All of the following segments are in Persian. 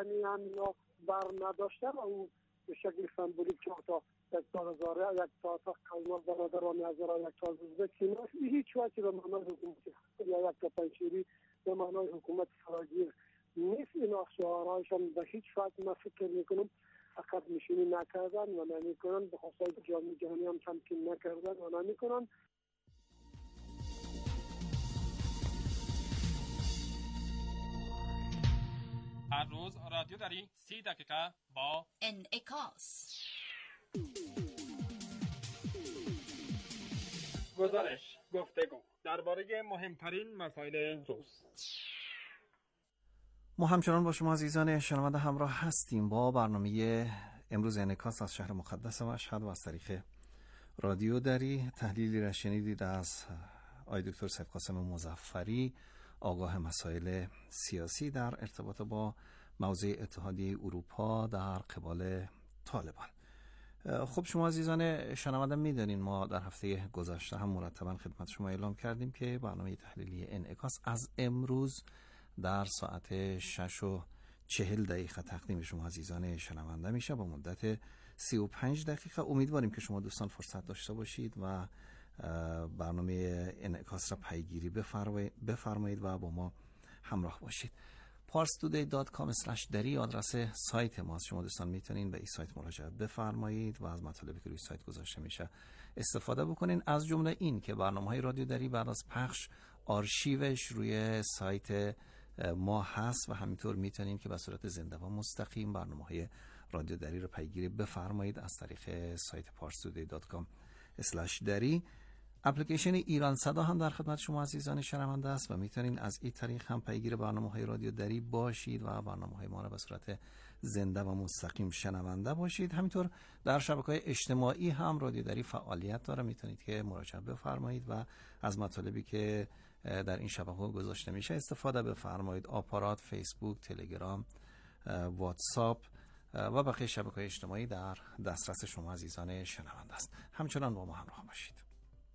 علنی هم اینا بر نداشتن و اون به شکل سمبولیک 4 تا 1000 یک تا قلماز برادران هزار یک تا ازبک اینا هیچ وقتی به معنای حکومتی یا یک تا پنجشیری به معنای حکومت فراگیر نیست. اینا شعارهایشان به هیچ وقت من فکر میکنم فقط نشینی نکردن و نمیکنن، به خصوص جامعه جهانی هم تمکین نکردن و نمیکنن. هر روز رادیو داری 30 دقیقه با انعکاس. گزارش، گفتگو درباره مهمترین مسائل روز. ما همچنان با شما عزیزان شنونده همراه هستیم با برنامه امروز انعکاس از شهر مقدس مشهد و از طریق رادیو دری. تحلیلی را شنیدید از آقای دکتر سید قاسم مظفری، آگاه مسائل سیاسی در ارتباط با موضوع اتحادیه اروپا در قبال طالبان. خب شما عزیزان شنونده میدانین ما در هفته گذشته هم مرتبا خدمت شما اعلام کردیم که برنامه تحلیلی انعکاس از امروز در ساعت 6:40 تقدیم شما عزیزان شنونده میشه با مدت 35 دقیقه. امیدواریم که شما دوستان فرصت داشته باشید و برنامه انعکاس را پیگیری بفرمایید و با ما همراه باشید. parstoday.com/dari آدرس سایت ماست. شما دوستان میتونین به این سایت مراجعه بفرمایید و از مطالبی که روی سایت گذاشته میشه استفاده بکنین، از جمله این که برنامه‌های رادیو دری بعد از پخش آرشیوش روی سایت ما هست و همینطور میتونین که به صورت زنده و مستقیم برنامه‌های رادیو دری رو پیگیری بفرمایید از طریق سایت parstoday.com/dari. اپلیکیشن ایران صدا هم در خدمت شما عزیزان شنونده است و میتونین از این طریق هم پیگیر برنامه‌های رادیو دری باشید و برنامه‌های ما را به صورت زنده و مستقیم شنونده باشید. همینطور در شبکه‌های اجتماعی هم رادیو دری فعالیت داره، میتونید که مراجعه بفرمایید و از مطالبی که در این شبکه‌ها گذاشته میشه استفاده بفرمایید. آپارات، فیسبوک، تلگرام، واتساپ و بقیه شبکه‌های اجتماعی در دسترس شما عزیزان شنونده است. همچنان با ما همراه باشید.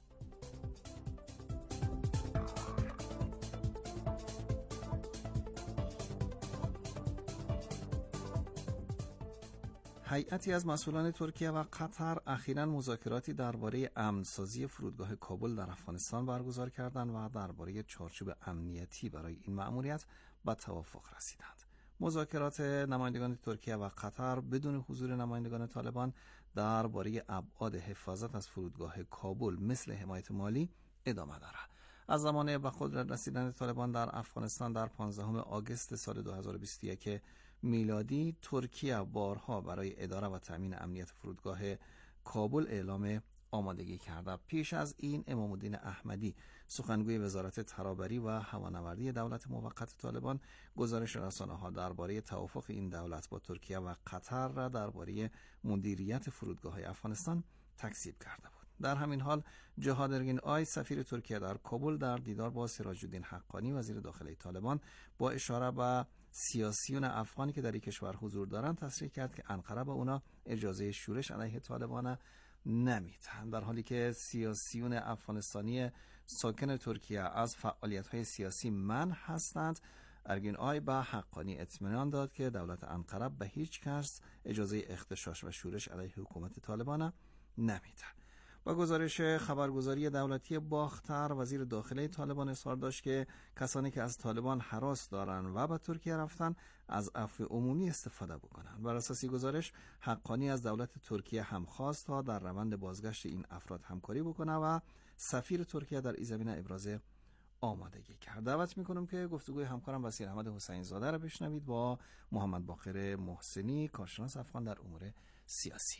هیئتی از مسئولان ترکیه و قطر اخیراً مذاکراتی درباره امن‌سازی فرودگاه کابل در افغانستان برگزار کردند و درباره چارچوب امنیتی برای این مأموریت به توافق رسیدند. مذاکرات نمایندگان ترکیه و قطر بدون حضور نمایندگان طالبان درباره ابعاد حفاظت از فرودگاه کابل مثل حمایت مالی ادامه دارد. از زمان به قدرت رسیدن طالبان در افغانستان در 15 آگوست سال 2021 میلادی ترکیه بارها برای اداره و تامین امنیت فرودگاه کابل اعلام آمادگی کرده. پیش از این امام الدین احمدی سخنگوی وزارت ترابری و هوانوردی دولت موقت طالبان گزارش رسانه‌ها درباره توافق این دولت با ترکیه و قطر را درباره مدیریت فرودگاه‌های افغانستان تکذیب کرده بود. در همین حال جهاد ارگین آی سفیر ترکیه در کابل در دیدار با سراج الدین حقانی وزیر داخلی طالبان با اشاره به سیاسیون افغانی که در این کشور حضور دارند تصریح کرد که انقره به اونا اجازه شورش علیه طالبان نمیدن، در حالی که سیاسیون افغانستانی ساکن ترکیه از فعالیت‌های سیاسی منع هستند. ارگین آی به حقانی اطمینان داد که دولت انقره به هیچ کس اجازه اغتشاش و شورش علیه حکومت طالبان نمیده. با گزارش خبرگزاری دولتی باختر وزیر داخلی طالبان اظهار داشت که کسانی که از طالبان هراس دارند و به ترکیه رفتن از عفو عمومی استفاده بکنند. بر اساس گزارش حقانی از دولت ترکیه هم خواست تا در روند بازگشت این افراد همکاری بکنه و سفیر ترکیه در این زمینه ابراز آمادگی کرد. دعوت میکنم که گفتگوی همکارم وسیع احمد حسین زاده را بشنوید با محمد باقر محسنی، کارشناس افغان در امور سیاسی.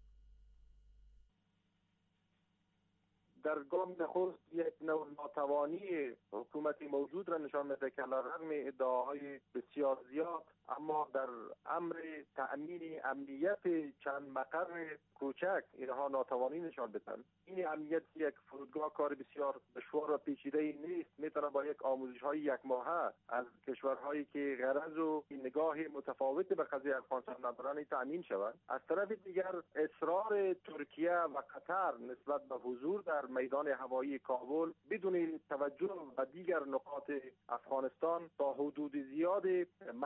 در گام نخست یک نوع ناتوانی حکومت موجود را نشان میده که علیرغم ادعاهای بسیار زیاد اما در امر تأمین امنیت چند مقر کوچک اینها ناتوانی نشان بدن. این امنیت یک فرودگاه کار بسیار دشوار و پیچیده نیست، میتونه با یک آموزش‌های یک ماهه از کشورهایی که غرض و نگاه متفاوت به قضیه افغانستان ندارن تأمین شود. از طرف دیگر اصرار ترکیه و قطر نسبت به حضور در میدان هوایی کابل بدون توجه به دیگر نقاط افغانستان تا حدود زیاد مشکوک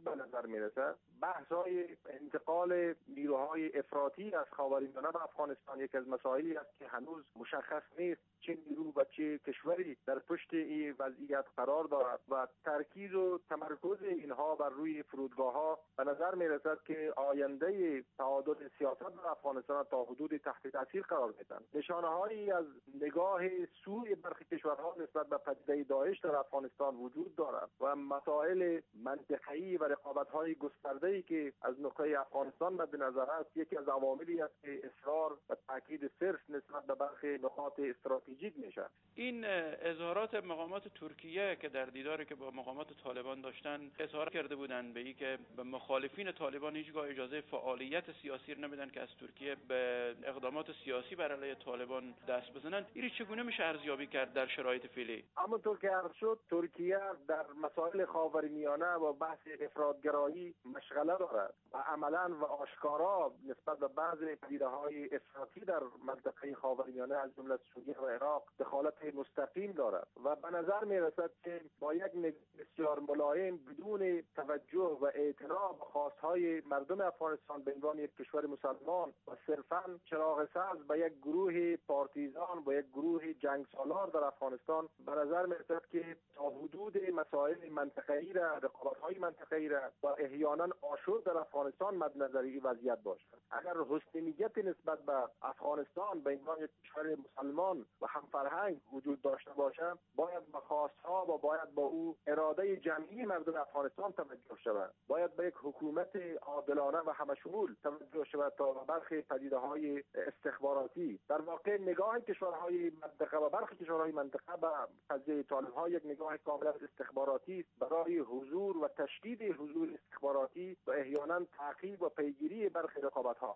به نظر میرسه بحث‌های انتقال نیروهای افراطی از خاورمیانه به افغانستان یک از مسائلی است که هنوز مشخص نیست چه نیرو و چه کشوری در پشت این وضعیت قرار دارد و ترکیز و تمرکز اینها بر روی فرودگاه‌ها به نظر میرسد که آینده تعادل سیاست در افغانستان تا حدود تحت تاثیر قرار میدن. نشانه‌هایی از نگاه سوی برخی کشورها نسبت به پدیده داعش در افغانستان وجود دارد و مسائل منطقه‌ای و رقابت‌های گسترده‌ای که از نقطه افغانستان مد نظر است یکی از عواملی است که اصرار و تاکید صرف نسبت به برخی نقاط استراتژیک میشه. این اظهارات مقامات ترکیه که در دیداری که با مقامات طالبان داشتن اظهار کرده بودند به اینکه به مخالفین طالبان هیچگاه اجازه فعالیت سیاسی نمیدن که از ترکیه به اقدامات سیاسی بر علیه طالبان دست بزنند، این چگونه میشه ارزیابی کرد در شرایط فعلی؟ همونطور که عرض شد ترکیه در مسائل خاورمیانه و بحث افراط‌گرایی مشغله دارد و عملاً و آشکارا نسبت به بعضی پدیده‌های افراطی در منطقه خاورمیانه از جمله سوریه و عراق دخالت مستقیم دارد و به نظر می‌رسد که با یک نگاه بسیار ملایم بدون توجه و اعتنا به خواست‌های مردم افغانستان به عنوان یک کشور مسلمان و صرفاً چراغ سبز به یک گروه پارتیزان و یک گروه جنگسالار در افغانستان به نظر می‌رسد که تا حدود مسائل منطقه‌ای را رقابت‌های منطقه‌ای را و احیانا آشوب در افغانستان مد نظری وضعیت باشد. اگر حسن نیت نسبت به افغانستان به عنوان یک کشور مسلمان و هم فرهنگ وجود داشته باشد باید به خواست‌ها و باید با او اراده جمعی مردم افغانستان توجه شود. باید به یک حکومت عادلانه و همشمول توجه شود تا برخی پدیده‌های استخباراتی در واقع نگاه کشورهای منطقه و برخی کشورهای منطقه به قضیه طالب‌ها یک نگاه کاملا استخباراتی است برای حضور و تشدید حضور استخباراتی و احیانا تعقیب و پیگیری برخی رقابت‌ها.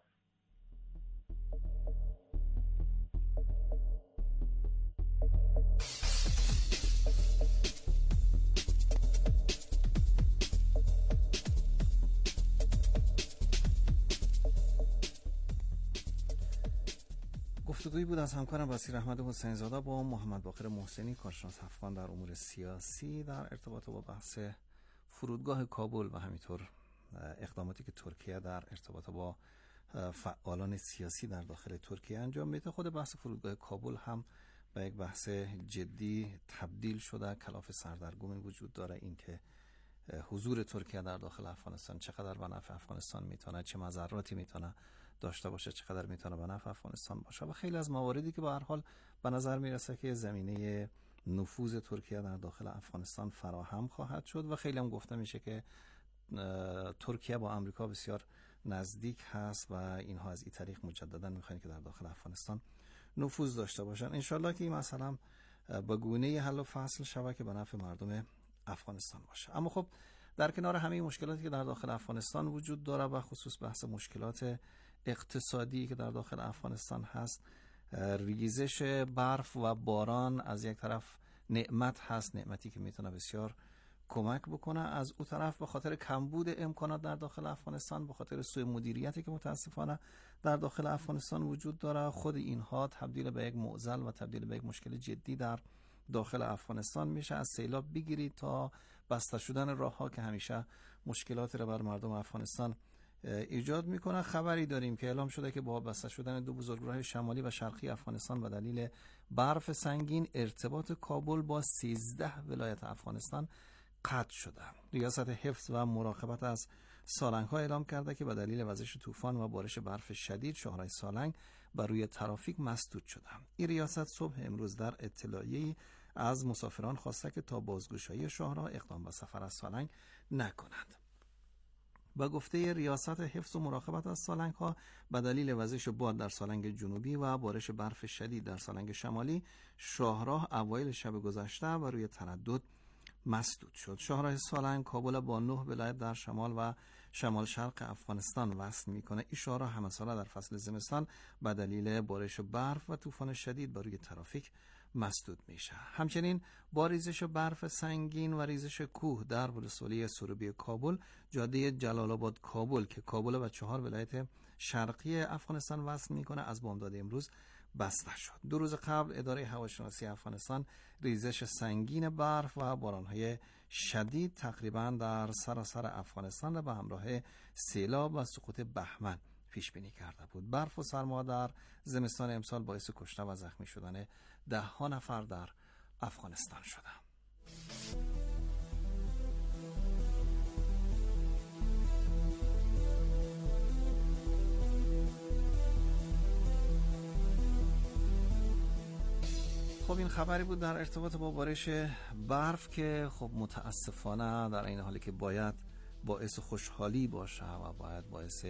گفتگویی بود از همکارم بصیر احمد حسین زاده با محمد باقر محسنی، کارشناس افغان در امور سیاسی، در ارتباط با بحث فرودگاه کابل و همینطور اقداماتی که ترکیه در ارتباط با فعالان سیاسی در داخل ترکیه انجام میده. خود بحث فرودگاه کابل هم به یک بحث جدی تبدیل شده. کلاف سردرگمی وجود داره این که حضور ترکیه در داخل افغانستان چقدر به نفع افغانستان میتونه، چه مضراتی میتونه داشته باشه، چقدر میتونه به نفع افغانستان باشه و خیلی از مواردی که به هر حال به نظر میرسه که زمینه نفوذ ترکیه در داخل افغانستان فراهم خواهد شد و خیلی هم گفته میشه که ترکیه با امریکا بسیار نزدیک هست و اینها از این طریق مجددا میخوان که در داخل افغانستان نفوذ داشته باشن. انشالله که این مسئله با گونه حل و فصل شود که به نفع مردم افغانستان باشه. اما خب در کنار همه مشکلاتی که در داخل افغانستان وجود داره و خصوص بحث مشکلات اقتصادی که در داخل افغانستان هست، ریزش برف و باران از یک طرف نعمت هست، نعمتی که میتونه بسیار کمک بکنه. از اون طرف به خاطر کمبود امکانات در داخل افغانستان، به خاطر سوء مدیریتی که متاسفانه در داخل افغانستان وجود داره، خود اینها تبدیل به یک معضل و تبدیل به یک مشکل جدی در داخل افغانستان میشه. از سیلاب بگیرید تا بسته شدن راه‌ها که همیشه مشکلاتی را بر مردم افغانستان ایجاد میکنه. خبری داریم که اعلام شده که با بسته شدن دو بزرگراه شمالی و شرقی افغانستان به دلیل برف سنگین ارتباط کابل با 13 ولایت افغانستان قطع شده. ریاست حفظ و مراقبت از سالنگ‌ها اعلام کرده که به دلیل وزش طوفان و بارش برف شدید شاهراه سالنگ بر روی ترافیک مسدود شده. این ریاست صبح امروز در اطلاعیه‌ای از مسافران خواسته که تا بازگشایی شاهراه اقدام به سفر از سالنگ نکنند. با گفته ریاست حفظ و مراقبت از سالنگ‌ها به دلیل وزش باد در سالنگ جنوبی و بارش برف شدید در سالنگ شمالی، شاهراه اوایل شب گذشته و روی تردد مسدود شد. شاهراه سالنگ کابل با 9 ولایت در شمال و شمال شرق افغانستان وصل میکنه. این شاهراه همه ساله در فصل زمستان به دلیل بارش برف و طوفان شدید بر روی ترافیک مسدود میشه. همچنین با ریزش برف سنگین و ریزش کوه در ولسوالی سروبی کابل، جاده جلال آباد کابل که کابل و 4 ولایت شرقی افغانستان وصل میکنه، از بامداد امروز بسته شد. 2 روز قبل اداره هواشناسی افغانستان ریزش سنگین برف و باران‌های شدید تقریباً در سراسر افغانستان را به همراه سیلاب و سقوط بهمن پیش بینی کرده بود. برف و سرما در زمستان امسال باعث کشته و زخمی شدن 10 نفر در افغانستان شده. خب این خبری بود در ارتباط با بارش برف که خب متاسفانه در این حالی که باید باعث خوشحالی باشه و باید باعث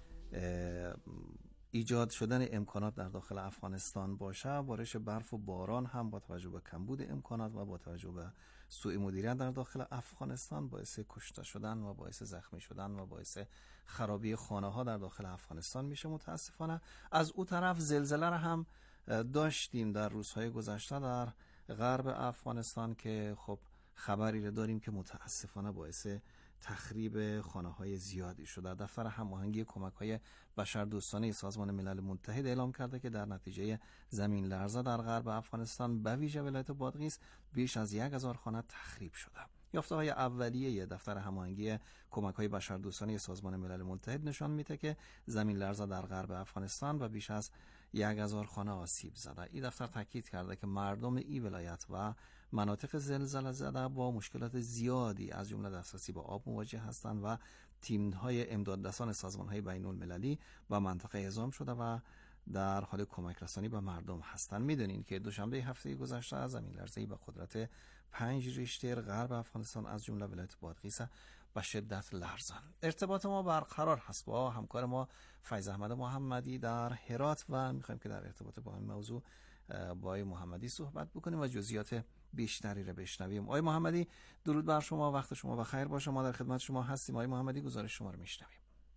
ایجاد شدن امکانات در داخل افغانستان باشه، بارش برف و باران هم با توجه به کمبود امکانات و با توجه به سوء مدیریت در داخل افغانستان باعث کشته شدن و باعث زخمی شدن و باعث خرابی خانه ها در داخل افغانستان میشه. متاسفانه از او طرف زلزله را هم داشتیم در روزهای گذشته در غرب افغانستان که خب خبری رو داریم که متاسفانه باعث تخریب خانه‌های زیادی شده. دفتر هماهنگی کمک‌های بشردوستانه سازمان ملل متحد اعلام کرده که در نتیجه زمین لرزه در غرب افغانستان به ویژه ولایت بادغیس بیش از 1000 خانه تخریب شده. یافته‌های اولیه دفتر هماهنگی کمک‌های بشردوستانه سازمان ملل متحد نشان میده که زمین لرزه در غرب افغانستان و بیش از 1000 خانه آسیب زده. این دفتر تاکید کرده که مردم این ولایت و مناطق زلزله زده با مشکلات زیادی از جمله دسترسی به آب مواجه هستند و تیم‌های امدادرسان سازمان‌های بین‌المللی و منطقه اعزام شده و در حال کمک رسانی به مردم هستند. میدونین که دوشنبه هفته گذشته زمین لرزه‌ای به قدرت 5 ریشتر غرب افغانستان از جمله ولایت بادغیس به شدت لرزان. ارتباط ما برقرار هست با همکار ما فیض احمد محمدی در هرات و می‌خوایم که در ارتباط با این موضوع با آقای محمدی صحبت بکنیم و جزئیات بیشتری رو بشنویم. آقای محمدی درود بر شما، وقت شما بخیر باشه. ما در خدمت شما هستیم. آقای محمدی گزارش شما رو میشنویم.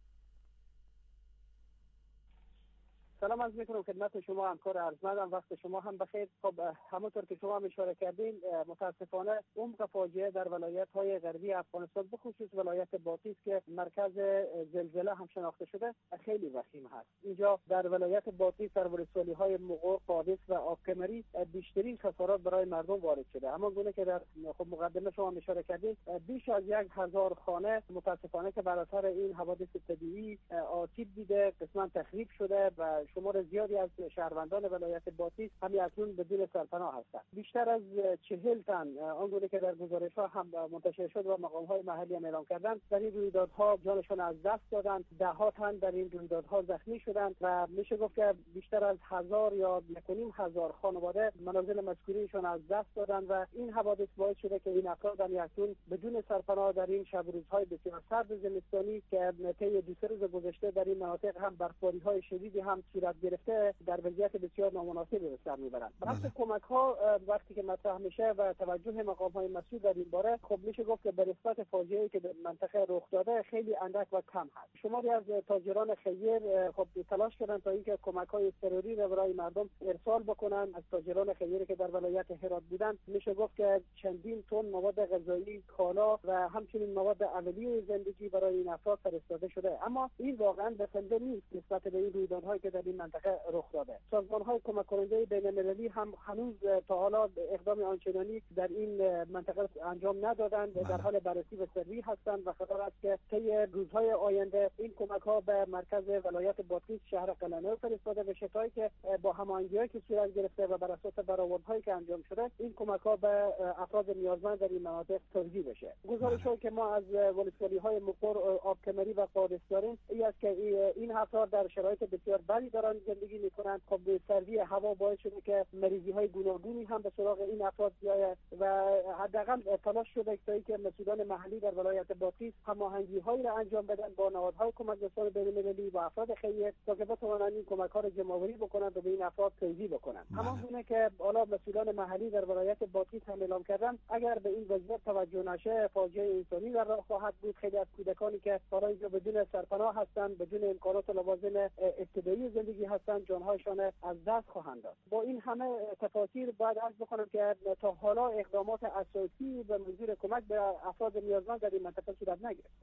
سلام از میکنم خدمت شما همکار ارجمندم، وقت شما هم بخیر. خب همونطور که شما هم اشاره کردین متاسفانه عمق فاجعه در ولایت‌های غربی افغانستان بخصوص ولایت بادغیس که مرکز زلزله هم شناخته شده خیلی وخیم هست. اینجا در ولایت بادغیس در ولسوالی‌های مغور، قادس و آبکمری بیشترین خسارات برای مردم وارد شده. اما گونه که در خب مقدمه شما هم اشاره کردین بیش از 1000 خانه متاسفانه که بر اثر این حوادث طبیعی آسیب دیده، قسماً تخریب شده و شمار زیادی از شهروندان ولایت بادغیس همین اکنون بدون سرپناه هستند. بیشتر از 40 تن آنگونه که در گزارش‌ها هم منتشر شد و مقام‌های محلی هم اعلام کردند در این رویدادها جانشان از دست دادند. 10 تن در این رویدادها زخمی شدند و میشه گفت که بیشتر از 1000 یا 1500 خانواده منازل مسکونیشان از دست دادند و این حوادث باعث شده که این افراد اکنون بدون سرپناه در این شب روزهای بسیار سرد زمستانی که طی 2 روز گذشته در این مناطق هم برفباری‌های شدیدی هم صورت گرفته در وضعیت بسیار نامناسبی به سر میبرند. بحث کمک‌ها وقتی که مطرح میشه و توجه مقام‌های مسئول در این باره خب میشه گفت که به نسبت فاجعه‌ای که در منطقه رخ داده خیلی اندک و کم هست. شماری از تاجران خیر خب تلاش کردند تا اینکه کمک‌های ضروری را برای مردم ارسال بکنند. از تاجران خیری که در ولایت هرات بودند میشه گفت که چندین تن مواد غذایی، کالا و همچنین مواد اولیه زندگی برای این افراد فرستاده شده. اما این واقعا بسنده نیست نسبت به این رویدادهایی که در این منطقه رخ داده. سازمان‌های کمک کننده بین‌المللی هم هنوز تا حالا اقدام آنچنانی در این منطقه انجام ندادند. در حال بررسی و سری هستند و قرار است که طی روزهای آینده این کمک‌ها به مرکز ولایت بادغیس شهر قلعه‌نو فرستاده بشه تا که با هماهنگی‌هایی که صورت گرفته و بر اساس برآوردهایی که انجام شده این کمک‌ها به افراد نیازمند در این مناطق توزیع بشه. گزارش‌هایی که ما از ولسوالی‌های مغور، آبکمری و قادس داریم این است که این افراد در شرایط بسیار بدی دارن زندگی میکنند. خب سردی هوا باعث شده که مریضی‌های گوناگونی هم به سراغ این افراد بیاید و حداقل تلاش شده که مسئولان محلی در ولایت بادغیس هماهنگی‌هایی را انجام بدن با نهادهای کمک‌رسان بین‌المللی و افراد خیر تا که بتوانند این کمک‌ها را جمع‌آوری بکنند و به این افراد توزیع بکنند. همانگونه که حالا مسئولان محلی در ولایت بادغیس هم اعلام کردند اگر به این وضعیت توجه نشه فاجعه انسانی در راه خواهد بود. خیلی از کودکانی که حالا اینجا بدون سرپناه هستند، بدون امکانات و لوازم ابتدایی زندگی هستند، جانهایشان از دست خواهند داد. با این همه تفاصیل باید عرض بکنم که تا حالا اقدامات اساسی به منظور کمک به افراد نیازمند در این منطقه صورت نگرفت.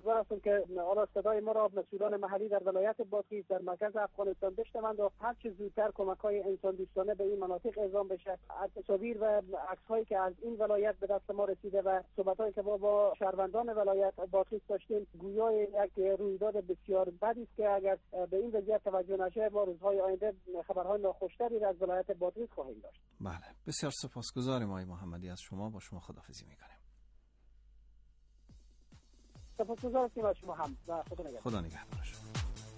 امیدوار هستم که حالا صدای ما را مسئولان محلی در ولایت بادغیس در مرکز افغانستان بشنوند و هر چه زودتر کمک‌های انسان دوستانه به این مناطق اعزام بشه. تصاویر و عکس‌هایی که از این ولایت به دست ما رسیده و صحبت‌هایی که با شهروندان ولایت بادغیس داشتیم گویای یک رویداد بسیار بدی است که اگر به این وضعیت توجه نشه ما روزهای آینده خبرهای ناخوشتری از ولایت بادغیس خواهیم داشت. بله، بسیار سپاسگزاریم آقای محمدی از شما. با شما خداحافظی می‌کنیم. سپاسگزارم از شما هم و خدا نگهدار. خدا نگهدار شما.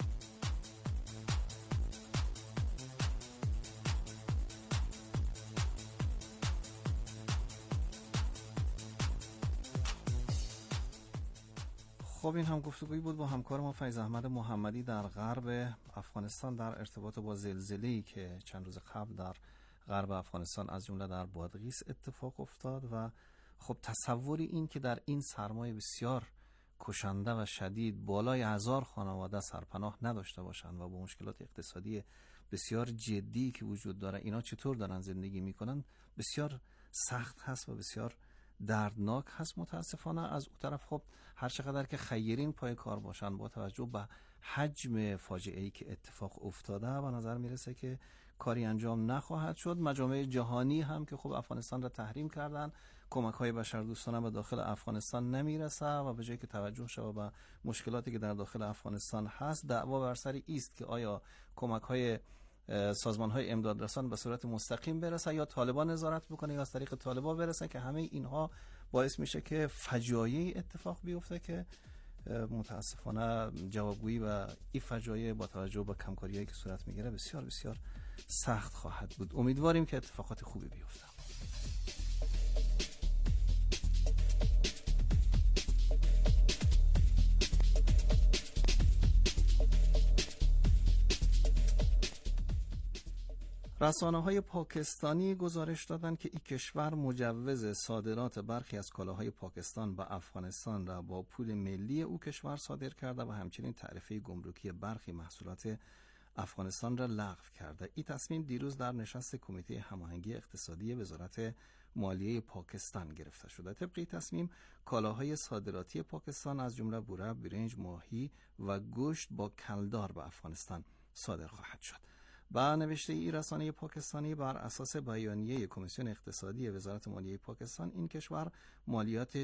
خب این هم گفتگویی بود با همکار ما فیض احمد محمدی در غرب افغانستان در ارتباط با زلزله‌ای که چند روز قبل در غرب افغانستان از جمله در بادغیس اتفاق افتاد. و خب تصوری این که در این سرمای بسیار کشنده و شدید بالای 1000 خانواده سرپناه نداشته باشند و با مشکلات اقتصادی بسیار جدی که وجود داره اینا چطور دارن زندگی میکنن بسیار سخت هست و بسیار دردناک هست. متاسفانه از اون طرف خب هر چقدر که خیرین پای کار باشن با توجه به حجم فاجعه‌ای که اتفاق افتاده و نظر میرسه که کاری انجام نخواهد شد. مجامع جهانی هم که خب افغانستان را تحریم کردن، کمک‌های بشردوستانه به داخل افغانستان نمیرسه و به جای که توجه شود به مشکلاتی که در داخل افغانستان هست، دعوا بر سر است که آیا کمک‌های سازمان‌های امدادرسان به صورت مستقیم برسه یا طالبان نظارت بکنه یا از طریق طالبان برسه، که همه اینها باعث میشه که فجایعی اتفاق بیفته که متاسفانه جوابگویی و این فجایع با توجه به کمکاری‌هایی که صورت میگیره بسیار بسیار سخت خواهد بود. امیدواریم که اتفاقات خوبی بیفته. رسانه‌های پاکستانی گزارش دادند که این کشور مجوز صادرات برخی از کالاهای پاکستان به افغانستان را با پول ملی او کشور صادر کرده و همچنین تعرفه گمرکی برخی محصولات افغانستان را لغو کرده. این تصمیم دیروز در نشست کمیته هماهنگی اقتصادی وزارت مالیه پاکستان گرفته شده. طبق این تصمیم کالاهای صادراتی پاکستان از جمله بوره، برنج، ماهی و گوشت با کلدار به افغانستان صادر خواهد شد. با نوشته ای رسانه پاکستانی بر اساس بیانیه کمیسیون اقتصادی وزارت مالیه پاکستان، این کشور مالیات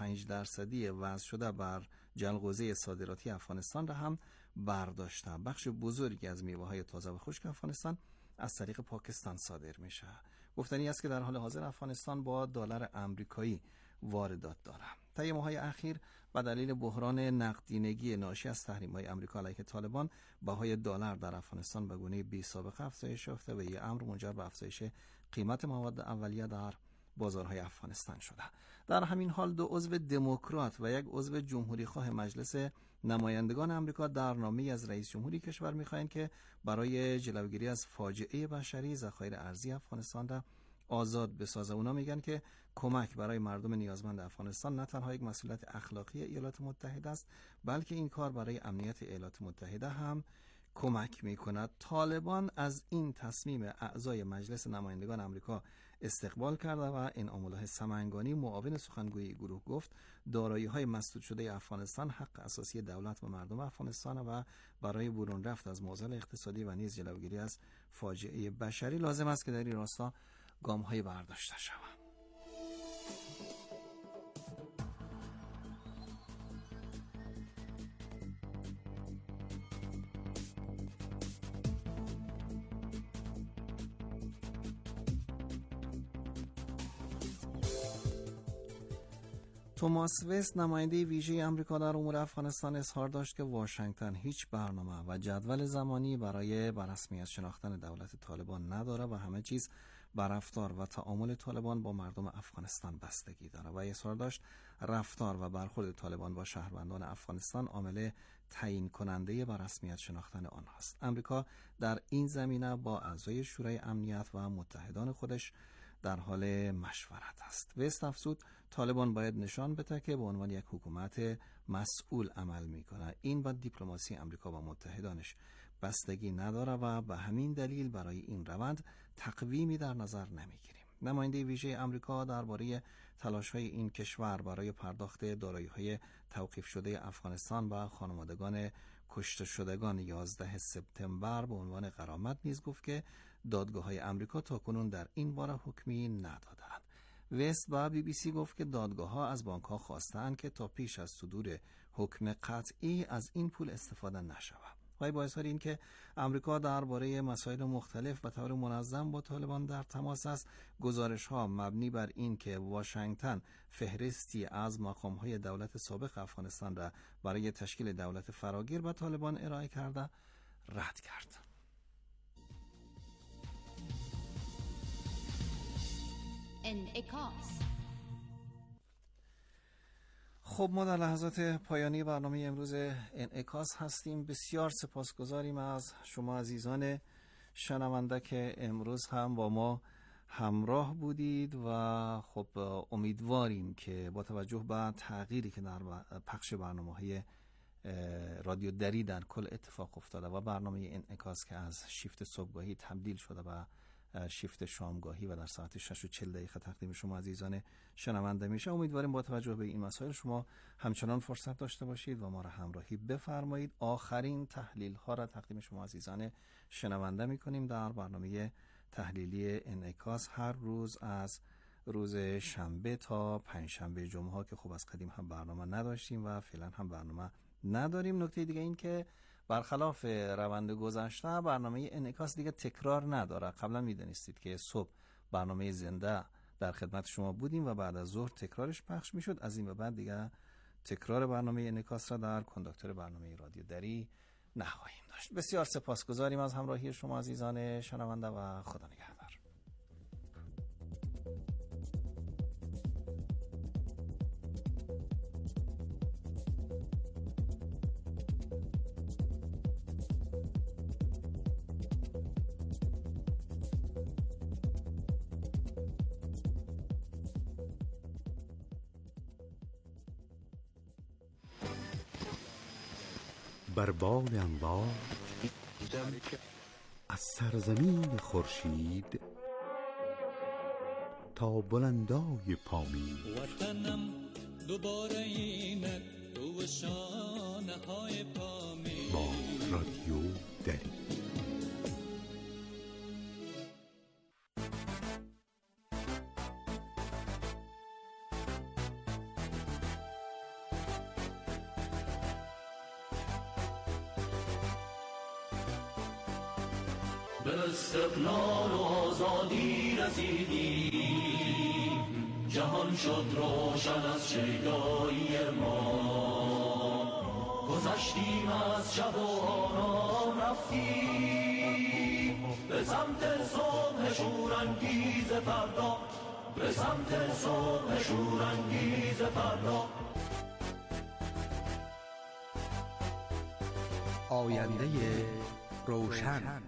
45% وضع شده بر جلغوزه صادراتی افغانستان را هم برداشته. بخش بزرگی از میوه‌های تازه و خشک افغانستان از طریق پاکستان صادر میشه. گفتنی است که در حال حاضر افغانستان با دلار آمریکایی واردات داره. طی ماه‌های اخیر و دلیل بحران نقدینگی ناشی از تحریم‌های آمریکا علیه طالبان، بهای دلار در افغانستان به گونه بی‌سابقه افزایش یافته و این امر منجر به افزایش قیمت مواد اولیه در بازارهای افغانستان شده. در همین حال دو عضو دموکرات و یک عضو جمهوری‌خواه مجلس نمایندگان آمریکا در نامه‌ای از رئیس جمهوری کشور می‌خواهند که برای جلوگیری از فاجعه بشری ذخایر ارزی افغانستان را آزاد بسازه. اونا میگن که کمک برای مردم نیازمند افغانستان نه تنها یک مسئولیت اخلاقی ایالات متحده است، بلکه این کار برای امنیت ایالات متحده هم کمک میکند. طالبان از این تصمیم اعضای مجلس نمایندگان آمریکا استقبال کرده و انعام الله سمنگانی معاون سخنگوی گروه گفت دارایی‌های مسدود شده افغانستان حق اساسی دولت و مردم افغانستان و برای برون رفت از معضل اقتصادی و نیز جلوگیری از فاجعه بشری لازم است که در این راستا گام‌های برداشته شود. توماس وست نماینده ویژه آمریکا در امور افغانستان اظهار داشت که واشنگتن هیچ برنامه و جدول زمانی برای به رسمیت شناختن دولت طالبان نداره و همه چیز بر رفتار و تعامل طالبان با مردم افغانستان بستگی داره و اظهار داشت رفتار و برخورد طالبان با شهروندان افغانستان عامل تعیین کننده بر رسمیت شناختن آنهاست. آمریکا در این زمینه با اعضای شورای امنیت و متحدان خودش در حال مشورت است. وست افزود طالبان باید نشان بده که به عنوان یک حکومت مسئول عمل میکنه. این با دیپلماسی آمریکا و متحدانش بستگی نداره و به همین دلیل برای این روند تقویمی در نظر نمیگیریم. نماینده ویژه آمریکا درباره تلاش‌های این کشور برای پرداخت دارایی‌های توقیف شده افغانستان و خانوادگان کشته شدگان 11 سپتامبر به عنوان غرامت نیز گفت که دادگاه‌های آمریکا تاکنون در این باره حکمی ندادند. وست با BBC گفت که دادگاه‌ها از بانک‌ها خواستند که تا پیش از صدور حکم قطعی از این پول استفاده نشود. و با اظهار این که آمریکا درباره مسائل مختلف به طور منظم با طالبان در تماس است، گزارش‌ها مبنی بر این که واشنگتن فهرستی از مقام‌های دولت سابق افغانستان را برای تشکیل دولت فراگیر به طالبان ارائه کرده رد کرد. انعکاس. خب ما در لحظات پایانی برنامه امروز انعکاس هستیم. بسیار سپاسگزاریم از شما عزیزان شنونده که امروز هم با ما همراه بودید و خب امیدواریم که با توجه به تغییری که در پخش برنامه‌های رادیو دری در کل اتفاق افتاده و برنامه انعکاس که از شیفت صبحگاهی تبدیل شده به شیفت شامگاهی و در ساعت 6:40 تقدیم شما عزیزان شنونده میشه، امیدواریم با توجه به این مسائل شما همچنان فرصت داشته باشید و ما را همراهی بفرمایید. آخرین تحلیل ها را تقدیم شما عزیزان شنونده میکنیم در برنامه تحلیلی انعکاس هر روز از روز شنبه تا پنجشنبه جمعه ها که خب از قدیم هم برنامه نداشتیم و فعلا هم برنامه نداریم. نکته دیگه این که برخلاف روند گذشته برنامه انعکاس دیگه تکرار نداره. قبلا میدونستید که صبح برنامه زنده در خدمت شما بودیم و بعد از ظهر تکرارش پخش میشد. از این به بعد دیگه تکرار برنامه انعکاس را در کانداکتور برنامه رادیو دری نخواهیم داشت. بسیار سپاسگزاریم از همراهی شما عزیزان شنونده و خدا نگهدار. بر بال انوار از سرزمین خورشید تا بلندای پامین، وطنم دوباره اینک تو شانه های پامین با رادیو دری. به استقلال و آزادی رسیدیم، جهان شد روشن از شیدایی ما، گذشتیم از شب و آرام رفتیم به سمت صبح شورانگیز فردا، به سمت صبح شورانگیز فردا. آینده روشن.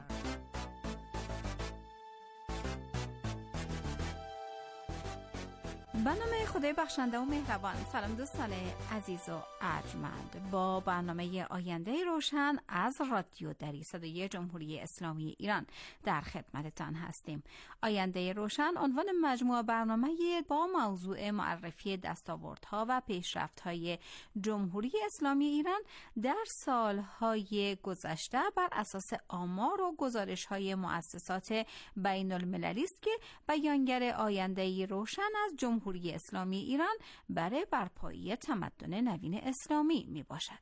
برنامه خدای بخشنده و مهربان. سلام دوستان عزیز و ارجمند، با برنامه آینده روشن از رادیو دری صدای جمهوری اسلامی ایران در خدمتتان هستیم. آینده روشن عنوان مجموعه برنامه با موضوع معرفی دستاوردها و پیشرفت‌های جمهوری اسلامی ایران در سالهای گذشته بر اساس آمار و گزارش‌های مؤسسات بین المللی است که بیانگر آینده روشن از جمهوری اسلامی ایران برای برپایی تمدن نوین اسلامی می باشد.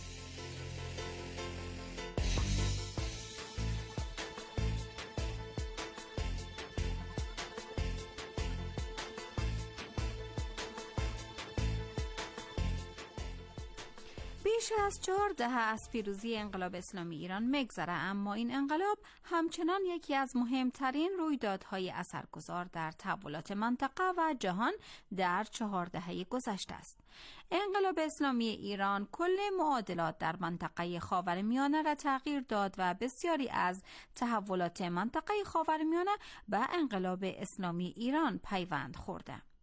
بیش از 4 دهه از پیروزی انقلاب اسلامی ایران میگذره، اما این انقلاب همچنان یکی از مهمترین رویدادهای اثرگذار در تحولات منطقه و جهان در 4 دهه گذشته است. انقلاب اسلامی ایران کل معادلات در منطقه خاورمیانه را تغییر داد و بسیاری از تحولات منطقه خاورمیانه به انقلاب اسلامی ایران پیوند خورده.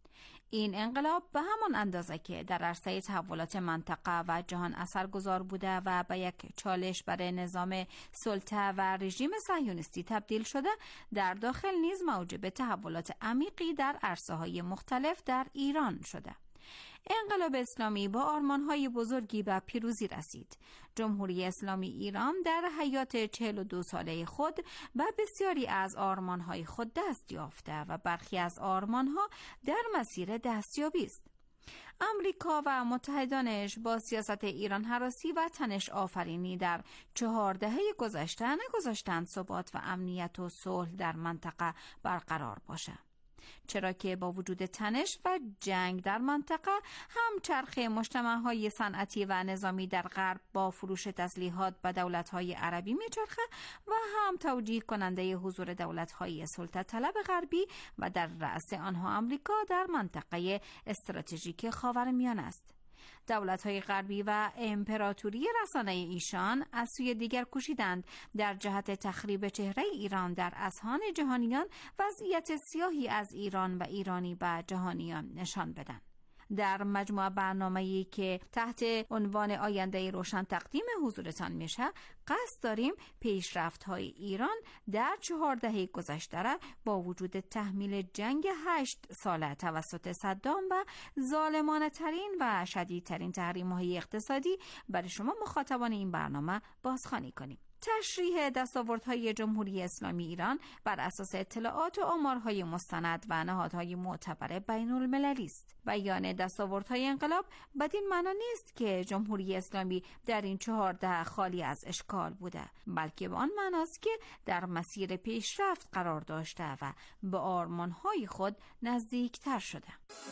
این انقلاب به همان اندازه که در عرصه تحولات منطقه و جهان اثرگذار بوده و به یک چالش برای نظام سلطه و رژیم صهیونیستی تبدیل شده، در داخل نیز موجب تحولات عمیقی در عرصه‌های مختلف در ایران شده. انقلاب اسلامی با آرمان‌های بزرگی به پیروزی رسید. جمهوری اسلامی ایران در حیات 42 ساله خود به بسیاری از آرمان‌های خود دست یافته و برخی از آرمان‌ها در مسیر دستیابی است. امریکا و متحدانش با سیاست ایران هراسی و تنش آفرینی در 4 دهه گذشته نگذاشتند ثبات و امنیت و صلح در منطقه برقرار باشد. چرا که با وجود تنش و جنگ در منطقه، هم چرخه مجتمع‌های صنعتی و نظامی در غرب با فروش تسلیحات به دولت‌های عربی میچرخه و هم توجیه کننده حضور دولت‌های سلطه طلب غربی و در رأس آنها امریکا در منطقه استراتژیک خاورمیانه است. دولت‌های غربی و امپراتوری رسانه ایشان از سوی دیگر کوشیدند در جهت تخریب چهره ایران در اذهان جهانیان وضعیت سیاهی از ایران و ایرانی به جهانیان نشان بدن. در مجموعه برنامه‌ای که تحت عنوان آینده روشن تقدیم حضورتان میشه، قصد داریم پیشرفت‌های ایران در 4 دهه گذشته را با وجود تحمیل جنگ 8 ساله توسط صدام و ظالمانه ترین و شدیدترین تحریم‌های اقتصادی برای شما مخاطبان این برنامه بازخوانی کنیم. تشریح دستاوردهای جمهوری اسلامی ایران بر اساس اطلاعات و آمارهای مستند و نهادهای معتبر بین المللی است. بیان دستاوردهای انقلاب بدین معنا نیست که جمهوری اسلامی در این 4 دهه خالی از اشکال بوده، بلکه به آن معناست که در مسیر پیشرفت قرار داشته و به آرمانهای خود نزدیکتر شده.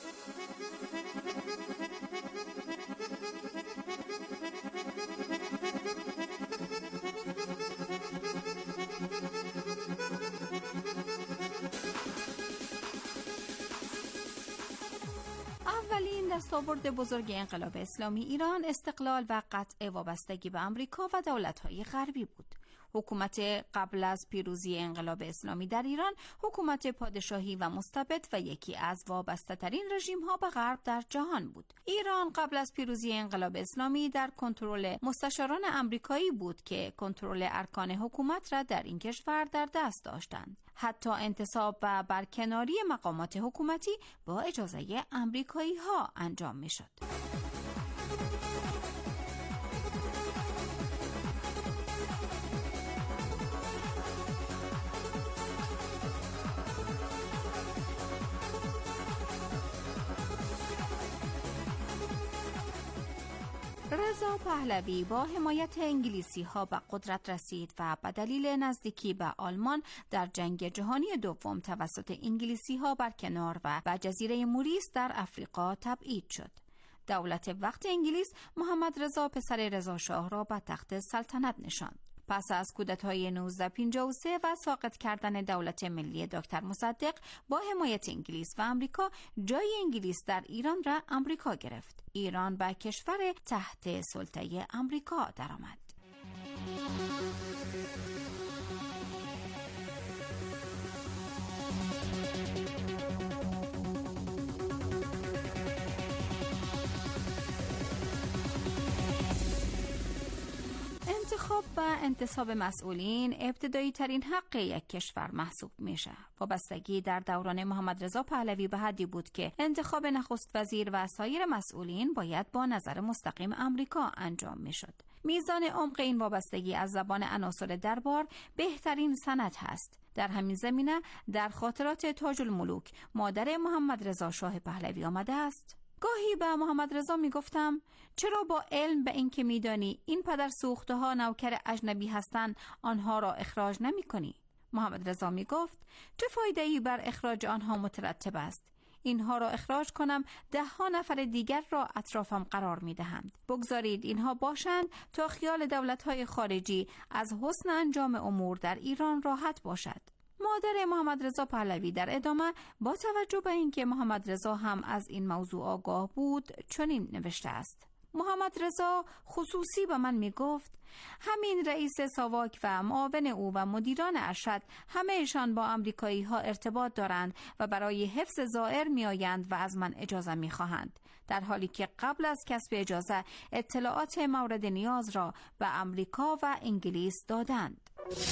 اولین دستاورد بزرگ انقلاب اسلامی ایران استقلال و قطع وابستگی به امریکا و دولت‌های غربی بود. حکومت قبل از پیروزی انقلاب اسلامی در ایران حکومت پادشاهی و مستبد و یکی از وابسته‌ترین رژیم‌ها به غرب در جهان بود. ایران قبل از پیروزی انقلاب اسلامی در کنترل مستشاران آمریکایی بود که کنترل ارکان حکومت را در این کشور در دست داشتند. حتی انتصاب و برکناری مقامات حکومتی با اجازه آمریکایی‌ها انجام می‌شد. رضا پهلوی با حمایت انگلیسی ها به قدرت رسید و به دلیل نزدیکی به آلمان در جنگ جهانی دوم توسط انگلیسی ها برکنار و به جزیره موریس در افریقا تبعید شد. دولت وقت انگلیس محمد رضا پسر رضا شاه را به تخت سلطنت نشاند. پس از کودتای 1953 و ساقط کردن دولت ملی دکتر مصدق با حمایت انگلیس و آمریکا، جای انگلیس در ایران را آمریکا گرفت. ایران به کشور تحت سلطه آمریکا درآمد. انتخاب و انتصاب مسئولین ابتدایی ترین حق یک کشور محسوب میشه. وابستگی در دوران محمد رضا پهلوی به حدی بود که انتخاب نخست وزیر و سایر مسئولین باید با نظر مستقیم آمریکا انجام میشد. میزان عمق این وابستگی از زبان عناصر دربار بهترین سند هست. در همین زمینه در خاطرات تاج الملوک مادر محمد رضا شاه پهلوی آمده است: گاهی به محمد رضا می گفتم چرا با علم به این که می دانی این پدر سوخته ها نوکر اجنبی هستند آنها را اخراج نمی کنی؟ محمد رضا می گفت چه فایده‌ای بر اخراج آنها مترتب است؟ اینها را اخراج کنم 10 نفر دیگر را اطرافم قرار می دهند. بگذارید اینها باشند تا خیال دولت‌های خارجی از حسن انجام امور در ایران راحت باشد. مادر محمد رضا پهلوی در ادامه با توجه به اینکه محمد رضا هم از این موضوع آگاه بود چنین نوشته است: محمد رضا خصوصی به من می گفت همین رئیس ساواک و معاون او و مدیران ارشد همه‌شان با آمریکایی‌ها ارتباط دارند و برای حفظ زائر می‌آیند و از من اجازه می‌خواهند، در حالی که قبل از کسب اجازه اطلاعات مورد نیاز را به آمریکا و انگلیس دادند.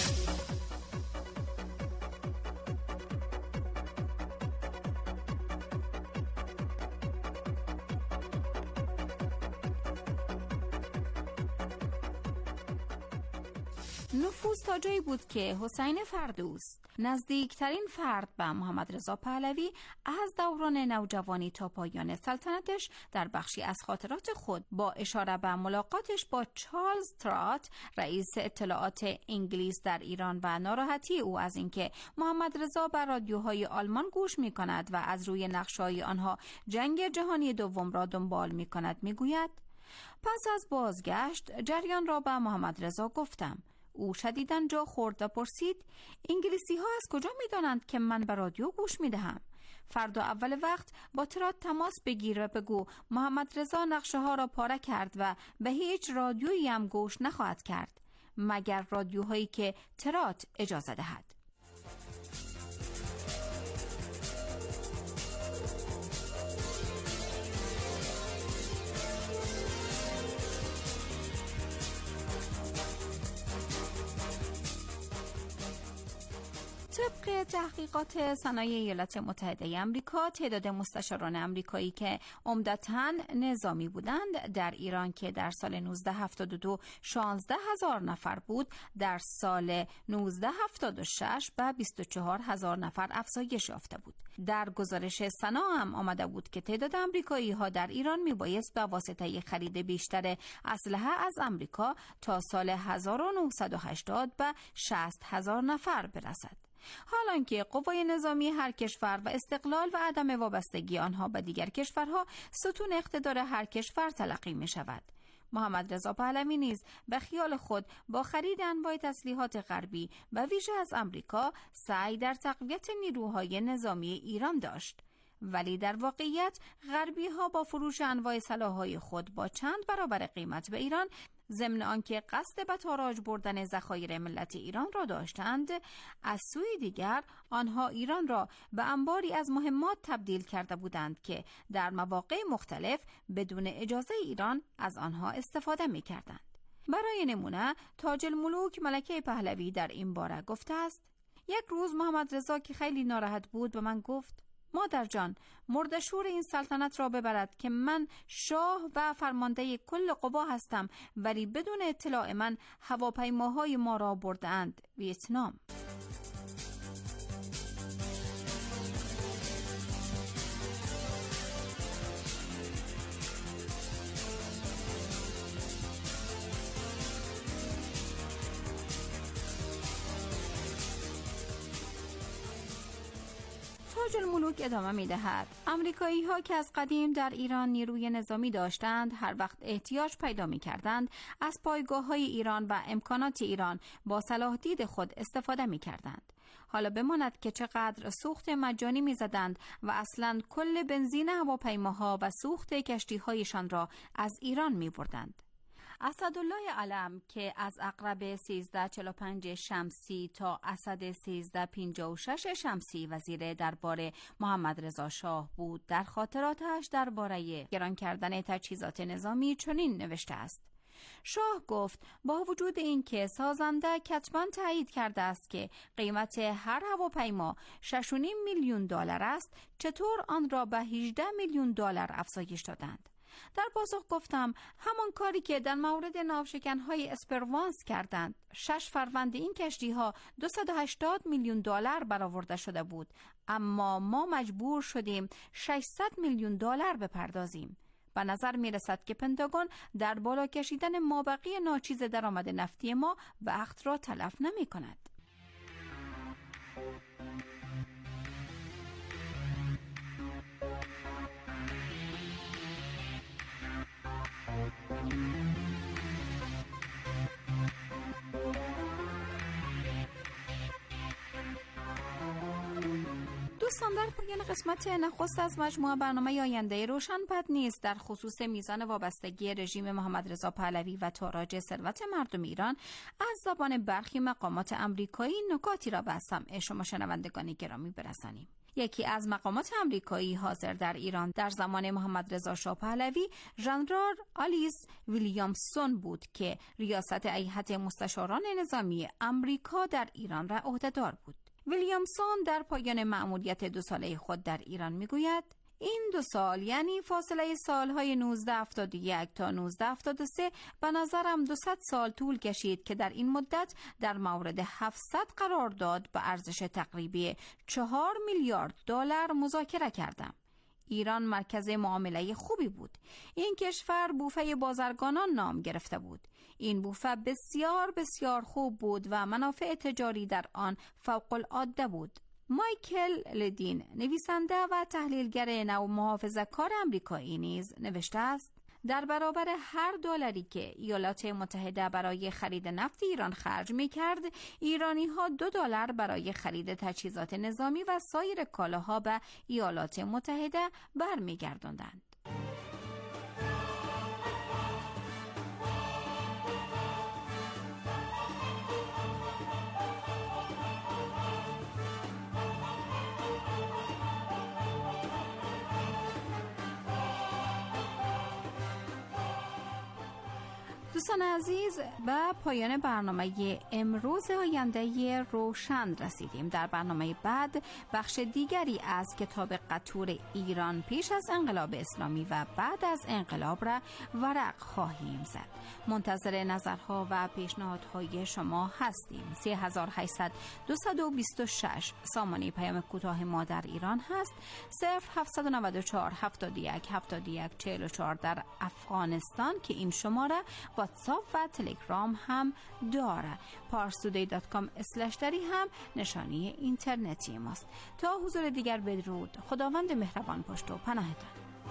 نفوذ تا جایی بود که حسین فردوس، نزدیکترین فرد به محمد رضا پهلوی، از دوران نوجوانی تا پایان سلطنتش در بخشی از خاطرات خود با اشاره به ملاقاتش با چارلز ترات، رئیس اطلاعات انگلیس در ایران، و ناراحتی او از اینکه محمد رضا به رادیوهای آلمان گوش می‌کند و از روی نقشه‌های آنها جنگ جهانی دوم را دنبال می‌کند، می‌گوید: پس از بازگشت جریان را به محمد رضا گفتم. او شدیداً جا خورد و پرسید: انگلیسی ها از کجا می دانند که من به رادیو گوش می دهم؟ فردا اول وقت با ترات تماس بگیر و بگو محمد رضا نقشه ها را پاره کرد و به هیچ رادیویی هم گوش نخواهد کرد مگر رادیوهایی که ترات اجازه دهد. طبق تحقیقات صنایع ایالات متحده آمریکا، تعداد مستشاران آمریکایی که عمدتاً نظامی بودند در ایران که در سال 1972 16,000 نفر بود، در سال 1976 به 24,000 نفر افزایش یافته بود. در گزارش سنا هم آمده بود که تعداد آمریکایی ها در ایران میبایست به واسطه خرید بیشتر اسلحه از آمریکا تا سال 1980 به 60,000 نفر برسد. حالانکه قوای نظامی هر کشور و استقلال و عدم وابستگی آنها به دیگر کشورها ستون اقتدار هر کشور تلقی می شود. محمد رضا پهلوی نیز به خیال خود با خرید انواع تسلیحات غربی و ویژه از آمریکا سعی در تقویت نیروهای نظامی ایران داشت، ولی در واقعیت غربی ها با فروش انواع سلاح‌های خود با چند برابر قیمت به ایران، ضمن آنکه قصد به تاراج بردن ذخایر ملت ایران را داشتند، از سوی دیگر آنها ایران را به انباری از مهمات تبدیل کرده بودند که در مواقع مختلف بدون اجازه ایران از آنها استفاده می کردند. برای نمونه تاج الملوک ملکه پهلوی در این باره گفته است: یک روز محمد رضا که خیلی ناراحت بود به من گفت: مادر جان، مردشور این سلطنت را ببرد که من شاه و فرمانده کل قوا هستم، ولی بدون اطلاع من هواپیماهای ما را بردند ویتنام. تاج الملوک ادامه می دهد: آمریکایی ها که از قدیم در ایران نیروی نظامی داشتند، هر وقت احتیاج پیدا می کردند از پایگاه های ایران و امکانات ایران با صلاح دید خود استفاده می کردند. حالا بماند که چقدر سوخت مجانی می زدند و اصلاً کل بنزین هواپیماها و سوخت کشتی هایشان را از ایران می بردند. اسدالله علم که از عقرب 1345 شمسی تا اسد 1356 شمسی وزیر دربار محمد رضا شاه بود، در خاطراتش درباره گران کردن تجهیزات نظامی چنین نوشته است: شاه گفت با وجود اینکه سازنده کتباً تایید کرده است که قیمت هر هواپیما 6.5 میلیون دلار است، چطور آن را به 18 میلیون دلار افزایش دادند؟ در پاسخ گفتم همان کاری که در مورد ناوشکن‌های اسپروانس کردند. 6 فروند این کشتی‌ها 280 میلیون دلار برآورده شده بود، اما ما مجبور شدیم 600 میلیون دلار بپردازیم. به نظر می رسد که پنتاگون در بالا کشیدن مابقی ناچیز درآمد نفتی ما وقت را تلف نمی کند. دوستان، در پایان قسمت نخست از مجموعه برنامه آینده روشن بد نیست در خصوص میزان وابستگی رژیم محمد رضا پهلوی و تاراج ثروت مردم ایران از زبان برخی مقامات آمریکایی نکاتی را به سمع شما شنوندگان گرامی برسانیم. یکی از مقامات آمریکایی حاضر در ایران در زمان محمد رضا شاه پهلوی ژنرال آلیس ویلیامسون بود که ریاست هیئت مستشاران نظامی آمریکا در ایران را عهده‌دار بود. ویلیامسون در پایان مأموریت 2 ساله خود در ایران میگوید: این 2 سال، یعنی فاصله سالهای 1971 تا 1973، به نظرم 200 سال طول کشید که در این مدت در مورد 700 قرارداد به ارزش تقریبی 4 میلیارد دلار مذاکره کردم. ایران مرکز معامله خوبی بود. این کشور بوفه بازرگانان نام گرفته بود. این بوفه بسیار بسیار خوب بود و منافع تجاری در آن فوق العاده بود. مایکل لدین، نویسنده و تحلیلگر نو محافظه‌کار آمریکایی نیز نوشته است: در برابر هر دلاری که ایالات متحده برای خرید نفت ایران خرج می‌کرد، ایرانی‌ها 2 دلار برای خرید تجهیزات نظامی و سایر کالاها به ایالات متحده برمیگرداندند. دوستان عزیز، به پایان برنامه امروز آینده روشن رسیدیم. در برنامه بعد بخش دیگری از کتاب قطور ایران پیش از انقلاب اسلامی و بعد از انقلاب را ورق خواهیم زد. منتظر نظرها و پیشنهادهای شما هستیم. 3800 226 سامانه پیام کوتاه ما در ایران هست. 0794 71 71 44 در افغانستان که این شماره واتساپ و تلگرام هم داره. parstoday.com/dari هم نشانی اینترنتی ماست. تا حضور دیگر بدرود. خداوند مهربان پشت و پناهتان.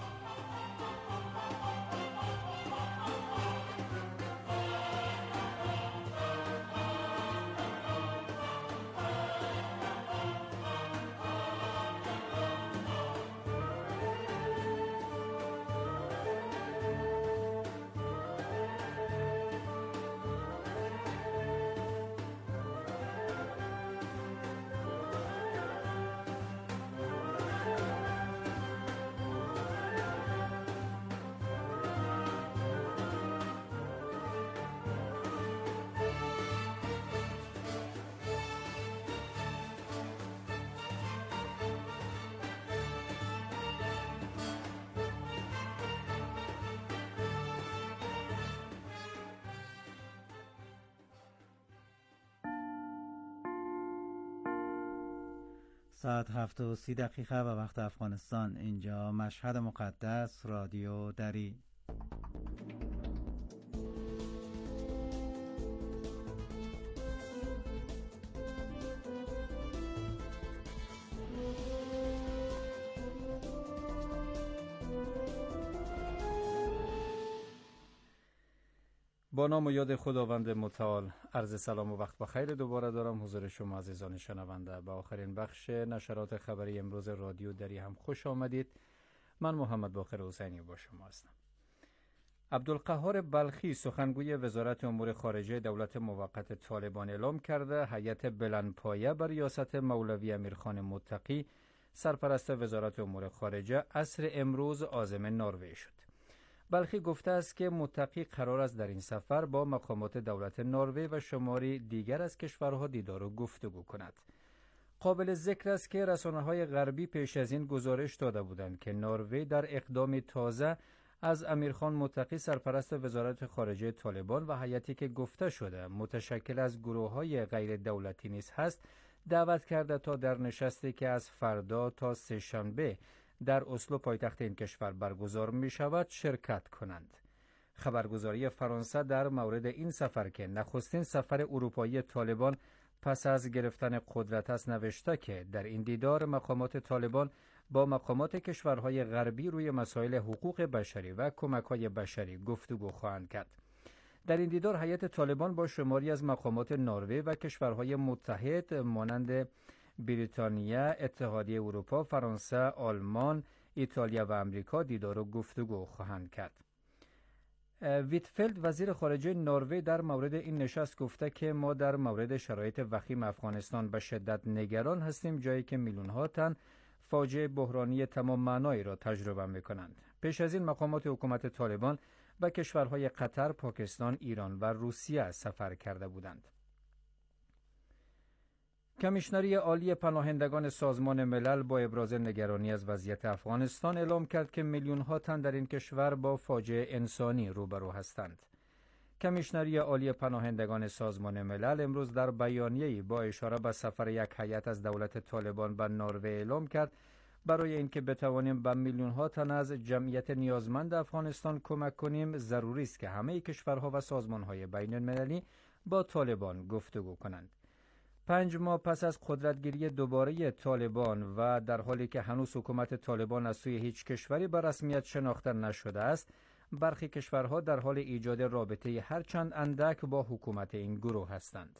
ساعت 7:30 به وقت افغانستان. اینجا مشهد مقدس، رادیو دری. با نام و یاد خداوند متعال عرض سلام و وقت بخیر دوباره دارم حضور شما عزیزان شنونده. به آخرین بخش نشرات خبری امروز رادیو دری هم خوش آمدید. من محمد باقر حسینی با شما هستم. عبدالقهار بلخی سخنگوی وزارت امور خارجه دولت موقت طالبان اعلام کرده هیئت بلندپایه بر ریاست مولوی امیرخان متقی سرپرست وزارت امور خارجه عصر امروز عازم نروژ شد. بلخی گفته است که متقی قرار است در این سفر با مقامات دولت نروژ و شماری دیگر از کشورها دیدار و گفتگو کند. قابل ذکر است که رسانه‌های غربی پیش از این گزارش داده بودند که نروژ در اقدام تازه از امیرخان متقی سرپرست وزارت خارجه طالبان و هیئتی که گفته شده متشکل از گروه‌های غیر دولتی نیز هست دعوت کرده تا در نشستی که از فردا تا سه‌شنبه در اسلو پایتخت این کشور برگزار می شود شرکت کنند. خبرگزاری فرانسه در مورد این سفر که نخستین سفر اروپایی طالبان پس از گرفتن قدرت است نوشته که در این دیدار مقامات طالبان با مقامات کشورهای غربی روی مسائل حقوق بشری و کمک‌های بشری گفتگو خواهند کرد. در این دیدار هیئت طالبان با شماری از مقامات نروژ و کشورهای متحد مانند بریتانیا، اتحادیه اروپا، فرانسه، آلمان، ایتالیا و امریکا دیدار و گفتگو خواهند کرد. ویتفلد وزیر خارجه نروژ در مورد این نشست گفته که ما در مورد شرایط وخیم افغانستان به شدت نگران هستیم، جایی که میلیون‌ها تن فاجعه بحرانی تمام معنایی را تجربه می‌کنند. پیش از این مقامات حکومت طالبان به کشورهای قطر، پاکستان، ایران و روسیه سفر کرده بودند. کمیشنری عالی پناهندگان سازمان ملل با ابراز نگرانی از وضعیت افغانستان اعلام کرد که میلیون‌ها تن در این کشور با فاجعه انسانی روبرو هستند. کمیشنری عالی پناهندگان سازمان ملل امروز در بیانیه‌ای با اشاره به سفر یک هیئت از دولت طالبان به نروژ اعلام کرد برای اینکه بتوانیم به میلیون‌ها تن از جمعیت نیازمند افغانستان کمک کنیم، ضروری است که همه کشورها و سازمان‌های بین‌المللی با طالبان گفتگو کنند. 5 ماه پس از قدرتگیری دوباره طالبان و در حالی که هنوز حکومت طالبان از سوی هیچ کشوری به رسمیت شناخته نشده است، برخی کشورها در حال ایجاد رابطه هرچند اندک با حکومت این گروه هستند.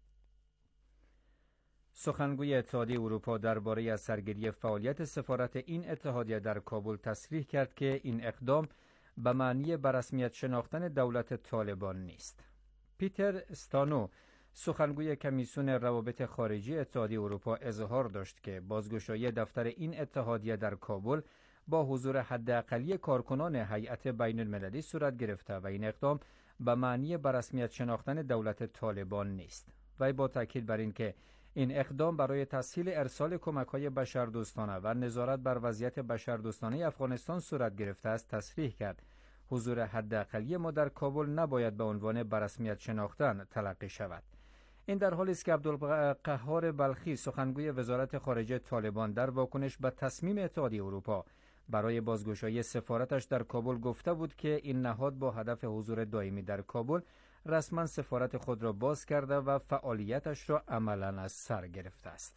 سخنگوی اتحادیه اروپا درباره از سرگیری فعالیت سفارت این اتحادیه در کابل تصریح کرد که این اقدام به معنی به رسمیت شناختن دولت طالبان نیست. پیتر استانو، سخنگوی کمیسیون روابط خارجی اتحادیه اروپا، اظهار داشت که بازگشایی دفتر این اتحادیه در کابل با حضور حداقلی کارکنان هیئت بین المللی صورت گرفته و این اقدام به معنی به رسمیت شناختن دولت طالبان نیست. وی با تاکید بر این که این اقدام برای تسهیل ارسال کمک‌های بشردوستانه و نظارت بر وضعیت بشردوستانه افغانستان صورت گرفته است، تصریح کرد حضور حداقلی ما در کابل نباید به عنوان به رسمیت شناختن تلقی شود. این در حالی است که عبدالقهار بلخی، سخنگوی وزارت خارجه طالبان، در واکنش به تصمیم اتحادیه اروپا برای بازگشایی سفارتش در کابل گفته بود که این نهاد با هدف حضور دائمی در کابل رسما سفارت خود را باز کرده و فعالیتش را عملاً از سر گرفته است.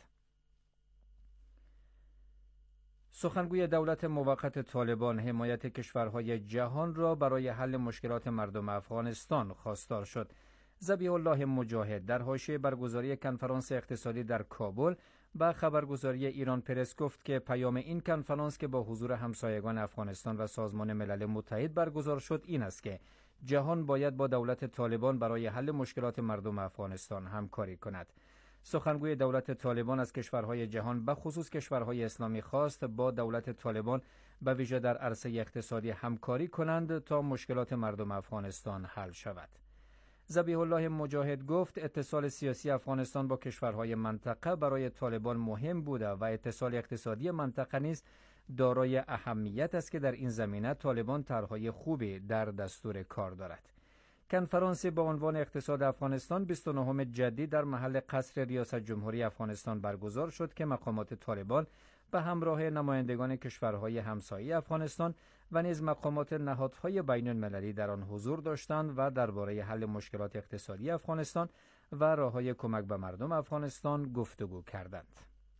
سخنگوی دولت موقت طالبان حمایت کشورهای جهان را برای حل مشکلات مردم افغانستان خواستار شد. ذبیح الله مجاهد در حاشیه برگزاری کنفرانس اقتصادی در کابل با خبرگزاری ایران پرس گفت که پیام این کنفرانس که با حضور همسایگان افغانستان و سازمان ملل متحد برگزار شد این است که جهان باید با دولت طالبان برای حل مشکلات مردم افغانستان همکاری کند. سخنگوی دولت طالبان از کشورهای جهان به خصوص کشورهای اسلامی خواست با دولت طالبان به ویژه در عرصه اقتصادی همکاری کنند تا مشکلات مردم افغانستان حل شود. ذبیح الله مجاهد گفت اتصال سیاسی افغانستان با کشورهای منطقه برای طالبان مهم بوده و اتصال اقتصادی منطقه نیز دارای اهمیت است که در این زمینه طالبان طرحهای خوبی در دستور کار دارد. کنفرانس با عنوان اقتصاد افغانستان 29 جدی در محل قصر ریاست جمهوری افغانستان برگزار شد که مقامات طالبان به همراه نمایندگان کشورهای همسایه افغانستان و نیز مقامات نهادهای بین المللی در آن حضور داشتند و درباره حل مشکلات اقتصادی افغانستان و راههای کمک به مردم افغانستان گفتگو کردند.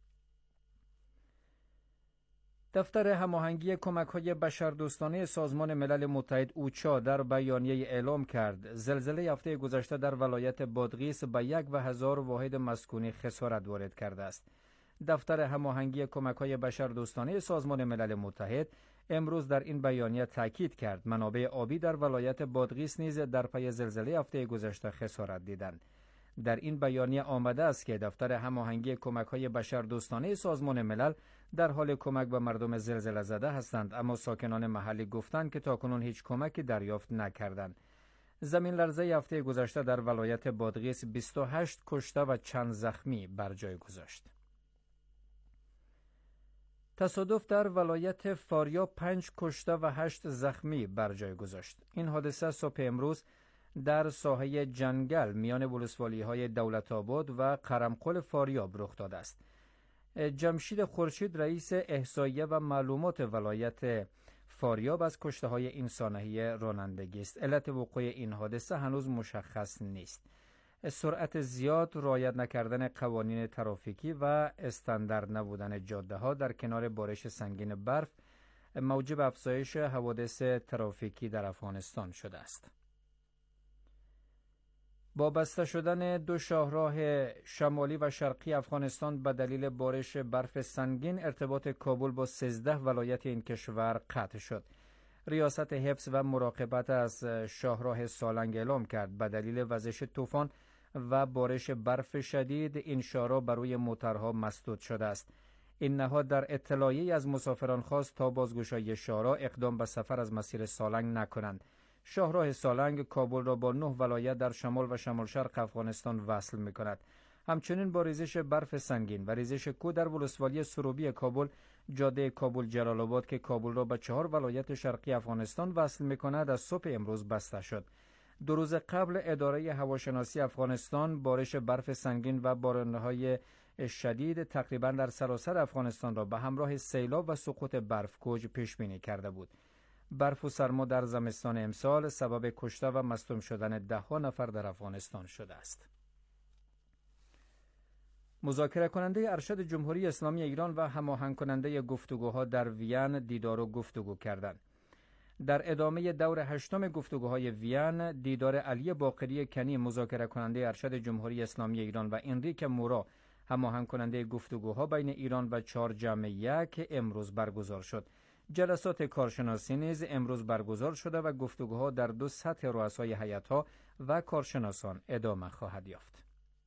دفتر هماهنگی کمک‌های بشردوستانه سازمان ملل متحد اوچا در بیانیه اعلام کرد زلزله هفته گذشته در ولایت بادغیس به 1,000 واحد مسکونی خسارت وارد کرده است. دفتر هماهنگی کمک‌های بشردوستانه سازمان ملل متحد امروز در این بیانیه تاکید کرد منابع آبی در ولایت بادغیس نیز در پی زلزله هفته گذشته خسارت دیدند. در این بیانیه آمده است که دفتر هماهنگی کمک‌های بشردوستانه سازمان ملل در حال کمک به مردم زلزله زده هستند، اما ساکنان محلی گفتند که تاکنون هیچ کمکی دریافت نکردند. زمین لرزه هفته گذشته در ولایت بادغیس 28 کشته و چند زخمی بر جای گذاشت. تصادف در ولایت فاریاب 5 کشته و 8 زخمی بر جای گذاشت. این حادثه صبح امروز در ساحه جنگل میان ولسوالی‌های دولت آباد و قرمقل فاریاب رخ داده است. جمشید خورشید رئیس احصاییه و معلومات ولایت فاریاب از کشته‌های این سانحه رانندگی است. علت وقوع این حادثه هنوز مشخص نیست. سرعت زیاد، رعایت نکردن قوانین ترافیکی و استاندارد نبودن جاده‌ها در کنار بارش سنگین برف موجب افزایش حوادث ترافیکی در افغانستان شده است. با بسته شدن دو شاهراه شمالی و شرقی افغانستان به دلیل بارش برف سنگین، ارتباط کابل با 13 ولایت این کشور قطع شد. ریاست حفظ و مراقبت از شاهراه سالنگ اعلام کرد به دلیل وزش طوفان و بارش برف شدید این شاهراه بر روی موترها مسدود شده است. این نهاد در اطلاعیه‌ای از مسافران خواست تا بازگشایی شاهراه اقدام به سفر از مسیر سالنگ نکنند. شاهراه سالنگ کابل را با 9 ولایت در شمال و شمال شرق افغانستان وصل می‌کند. همچنین با ریزش برف سنگین و ریزش کوه در ولسوالی سروبی کابل، جاده کابل جلال آباد که کابل را به 4 ولایت شرقی افغانستان وصل می‌کند از صبح امروز بسته شد. 2 روز قبل اداره هواشناسی افغانستان بارش برف سنگین و باران‌های شدید تقریباً در سراسر افغانستان را به همراه سیلاب و سقوط برف کوچ پیش بینی کرده بود. برف و سرما در زمستان امسال سبب کشته و مصدوم شدن 10 نفر در افغانستان شده است. مذاکره کننده ارشد جمهوری اسلامی ایران و هماهنگ کننده گفتگوها در وین دیدار و گفتگو کردند. در ادامه دور 8 گفتگوهای وین، دیدار علی باقری کنی مذاکره کننده ارشد جمهوری اسلامی ایران و انریک مورا هماهنگ کننده گفتگوها بین ایران و 4+1 امروز برگزار شد. جلسات کارشناسی نیز امروز برگزار شده و گفتگوها در 2 سطح رؤسای هیئت‌ها و کارشناسان ادامه خواهد یافت.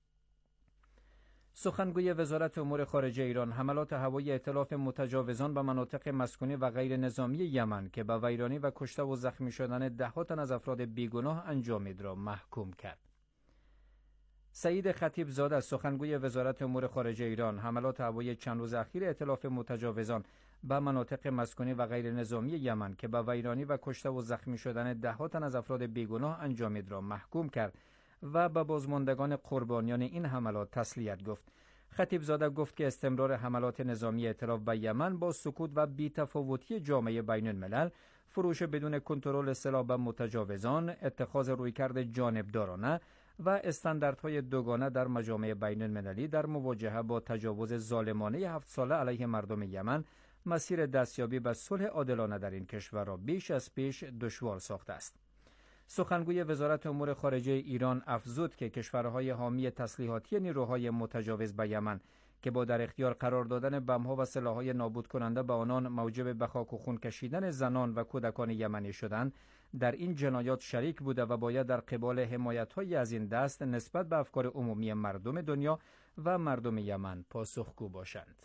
سخنگوی وزارت امور خارجه ایران حملات هوایی ائتلاف متجاوزان به مناطق مسکونی و غیر نظامی یمن که به ویرانی و کشته و زخمی شدن 10 تن از افراد بیگناه انجامید را محکوم کرد. سعید خطیب زاده سخنگوی وزارت امور خارجه ایران حملات هوایی چند روز اخیر ائتلاف متجاوزان به مناطق مسکونی و غیر نظامی یمن که به ویرانی و کشته و زخمی شدن 10 تن از افراد بیگناه انجامید را محکوم کرد و به بازماندگان قربانیان این حملات تسلیت گفت. خطیب زاده گفت که استمرار حملات نظامی ائتلاف به یمن با سکوت و بی‌تفاوتی جامعه بین الملل، فروش بدون کنترل سلاح به متجاوزان، اتخاذ رویکرد جانبدارانه و استانداردهای دوگانه در مجامع بین المللی در مواجهه با تجاوز ظالمانه 7 ساله علیه مردم یمن، مسیر دستیابی به صلح عادلانه در این کشور را بیش از پیش دشوار ساخته است. سخنگوی وزارت امور خارجه ایران افزود که کشورهای حامی تسلیحاتی نیروهای متجاوز به یمن که با در اختیار قرار دادن بم‌ها و سلاح‌های نابود کننده به آنان موجب به خاک و خون کشیدن زنان و کودکان یمنی شدند، در این جنایات شریک بوده و باید در قبال حمایت‌های از این دست نسبت به افکار عمومی مردم دنیا و مردم یمن پاسخگو باشند.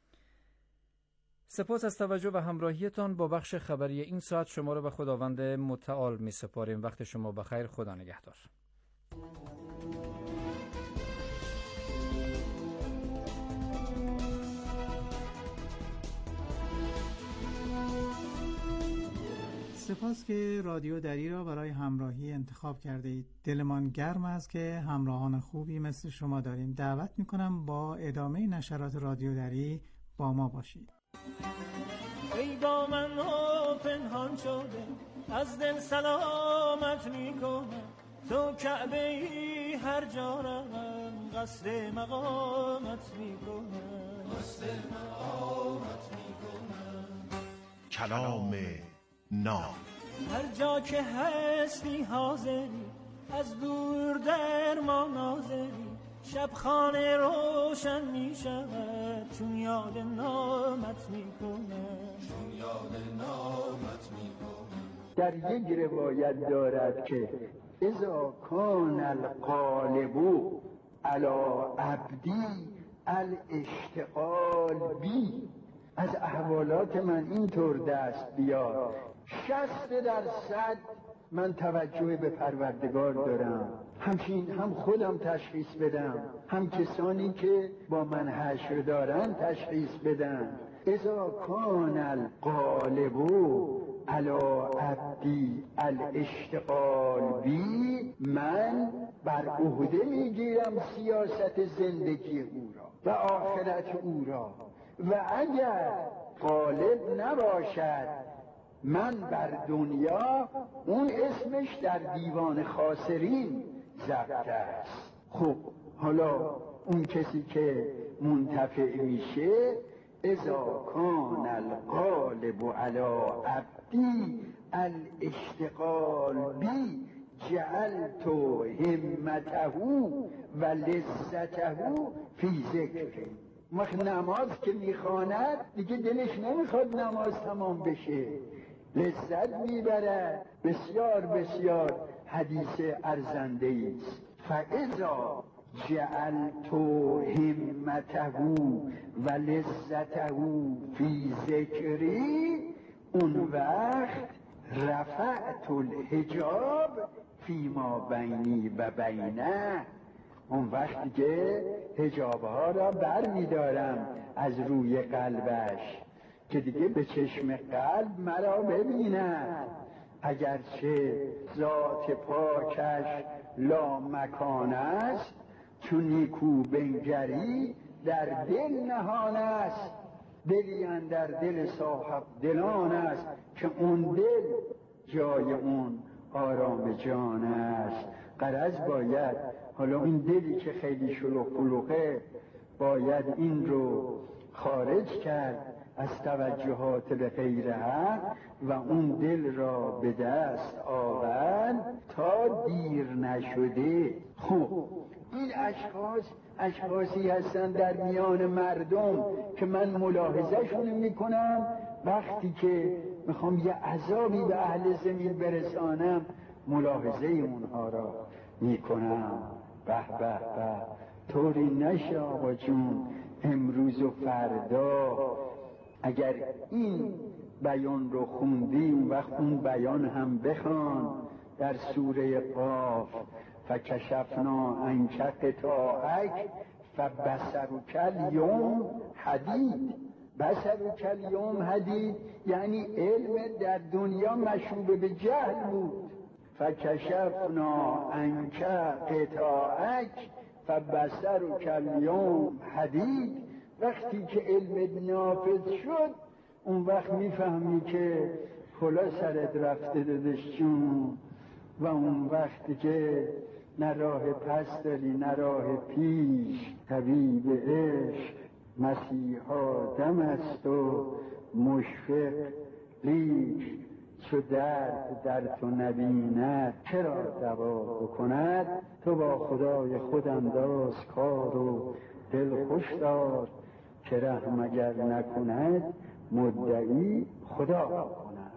سپاس از توجه و همراهیتان با بخش خبری این ساعت. شما را به خداوند متعال می سپاریم. وقت شما بخیر. خدا نگهدار. سپاس که رادیو دری را برای همراهی انتخاب کرده اید. دلمان گرم است که همراهان خوبی مثل شما داریم. دعوت می کنم با ادامه نشرات رادیو دری با ما باشید. ای با من پنهان شده از دل سلامت میکنم، تو کعبه ای هر جا روم قصد مقامت میکنم، قصد مقامت میکنم. کلام ناب هر جا که هستی حاضری، از دور در ما ناظری، شب خانه روشن می شود چون یاد نامت می کنم، چون یاد نامت می کنم. در یک روایت دارد که اذا کان القالب علی عبدی الاشتغال بی، از احوالات من اینطور دست بیار 60% من توجه به پروردگار دارم، همچنین هم خودم تشخیص بدم، هم کسانی که با من حشر دارن تشخیص بدن. اذا کان القالب علی عبدی الاشتغال بی، من بر عهده میگیرم سیاست زندگی او را و آخرت او را، و اگر غالب نباشد من بر دنیا، اون اسمش در دیوان خاسرین ضبط است. خب حالا اون کسی که منتفع میشه، اذا کان الغالب علی عبدی الاشتغال بی، جعلت همته و لذته فی ذکری. نماز که میخواند دیگه دلش نمیخواد نماز تمام بشه، لذت میبرد. بسیار بسیار حدیث ارزنده است. فاذا جعلت همته و لذته فی ذکری، اون وقت رفعت الحجاب فیما بینی و بینه، اون وقت که حجابها را بر می‌دارم از روی قلبش که دیگه به چشم قلب مرا ببیند. اگرچه ذات پاکش لا مکان است، چون نیکو بنگری در دل نهان است. دلی اندر دل صاحب دلان است که اون دل جای اون آرام جان است. غرض باید حالا این دلی که خیلی شلوغ پلوغه باید این رو خارج کرد از توجهات به غیر حق و اون دل را به دست آورد تا دیر نشده. خب این اشخاصی هستن در میان مردم که من ملاحظه‌شون میکنم وقتی که میخوام یه عذابی به اهل زمین برسانم ملاحظه اونها را میکنم. به به به، طوری نشه آقا جون امروز و فردا اگر این بیان رو خوندیم وقت اون بیان هم بخوان در سوره قاف. فکشفنا عنک غطاءک فبصرک الیوم حدید. بصرک الیوم حدید یعنی علم در دنیا مشوب به جهل بود. فکشفنا عنک غطاءک فبصرک الیوم حدید. وقتی که علم نافذ شد اون وقت میفهمی که کلا سرت رفته دادش جون، و اون وقتی که نه راه پس داری نه راه پیش. طبیب عشق مسیحا دم است و مشفق لیک، چو درد در تو نبیند چرا دوا بکند. تو با خدای خود انداز کار و دل خوش دار، که رحم اگر نکند مدعی خدا کند.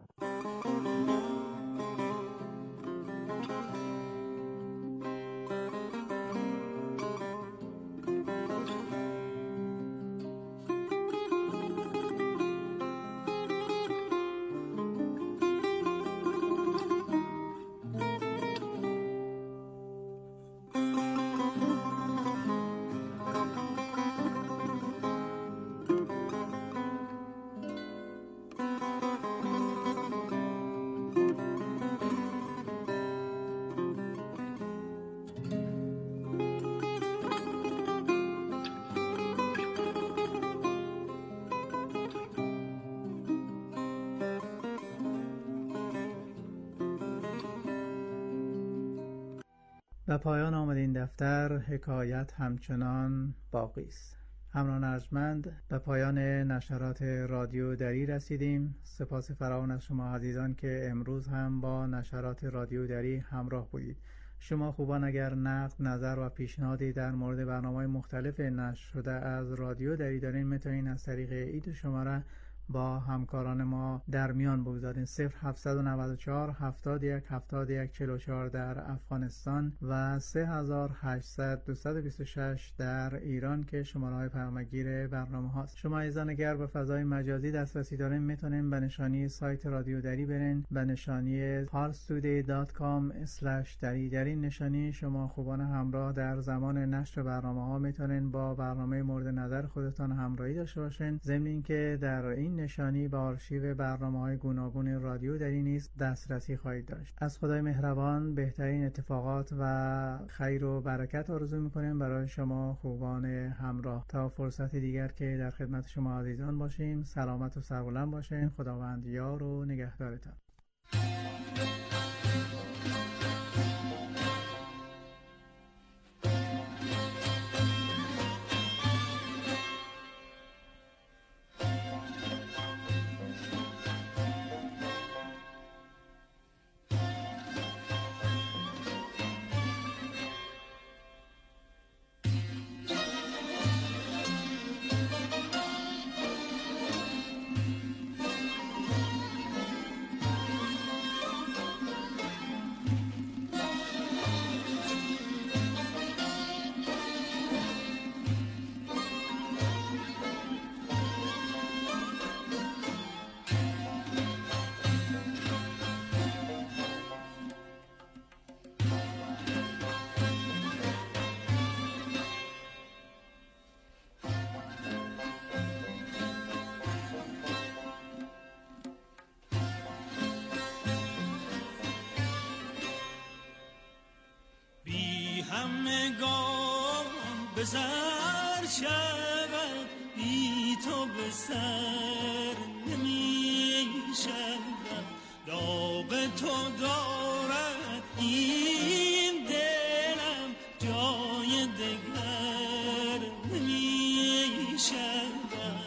به پایان آمد این دفتر. حکایت همچنان باقی است. همراهان ارجمند، به پایان نشرات رادیو دری رسیدیم. سپاس فراوان از شما عزیزان که امروز هم با نشرات رادیو دری همراه بودید. شما خوبان اگر نقد، نظر و پیشنهادی در مورد برنامه‌های مختلف نشر شده از رادیو دری دارین، میتونین از طریق این شماره با همکاران ما در میان بگذارین. 0794 71 71 44 در افغانستان و 3800 226 در ایران که شماره های پیامگیر برنامه هاست. شما عزیزان اگر به فضای مجازی دسترسی دارین میتونین به نشانی سایت رادیو دری برین، به نشانی parstoday.com/dari. در این نشانی شما خوبان همراه در زمان نشر برنامه ها میتونین با برنامه مورد نظر خودتان همراهی داشته باشین. ضمن اینکه در این نشانی به آرشیو برنامه‌های گوناگون رادیو دری نیز دسترسی خواهید داشت. از خدای مهربان بهترین اتفاقات و خیر و برکت آرزو می‌کنیم برای شما خوبان همراه. تا فرصت دیگر که در خدمت شما عزیزان باشیم، سلامت و سربلند باشین. خداوند یار و نگهدارتان. همگان به سر شود، بی تو به سر نمی شود. داغ تو دارد این دلم، جای دگر نمی شود.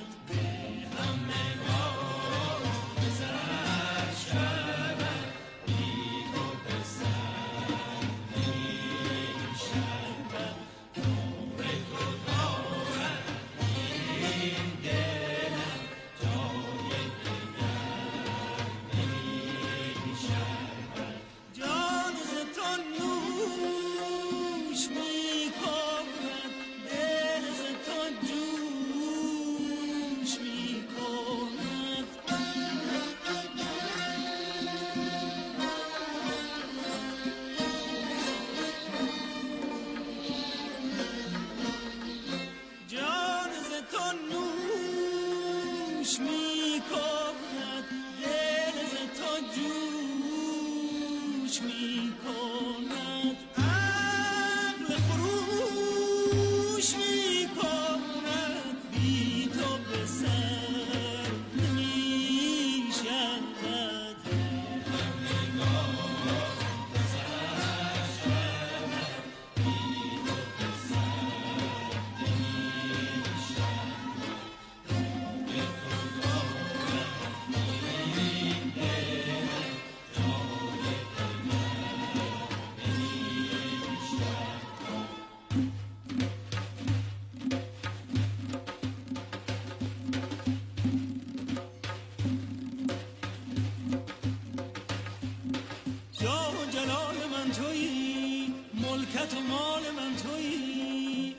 ملکت و مال من تویی،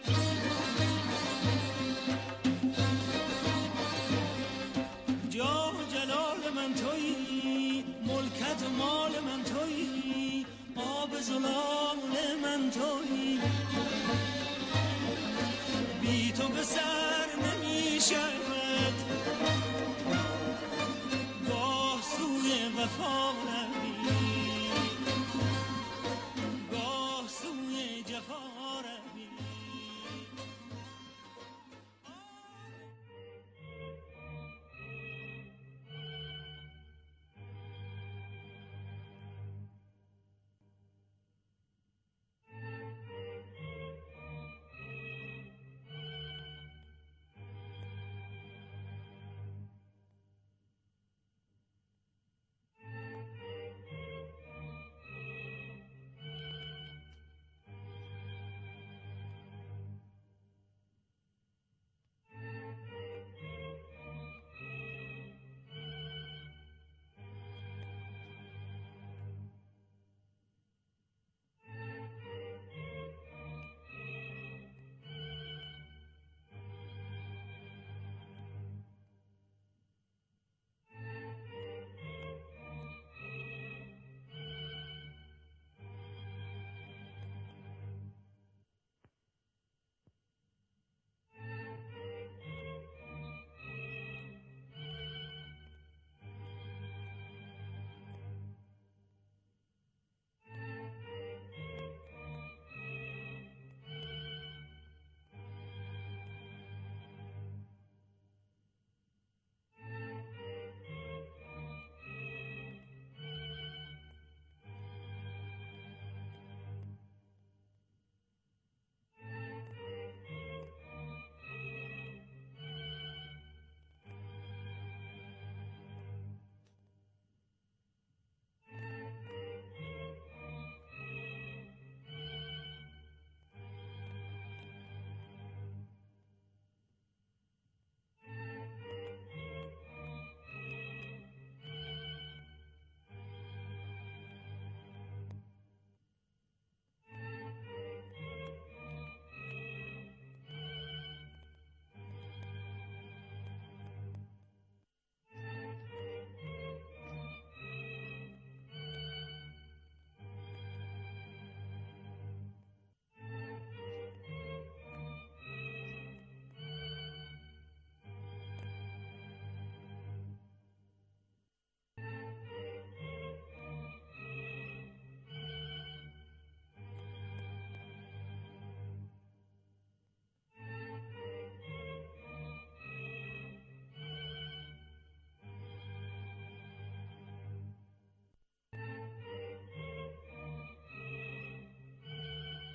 جاه و جلال من تویی، ملکت و مال من تویی، آب زلال من تویی. بی تو به سر نمی شود، گاه سوی وفا روی، گاه سوی جفا روی.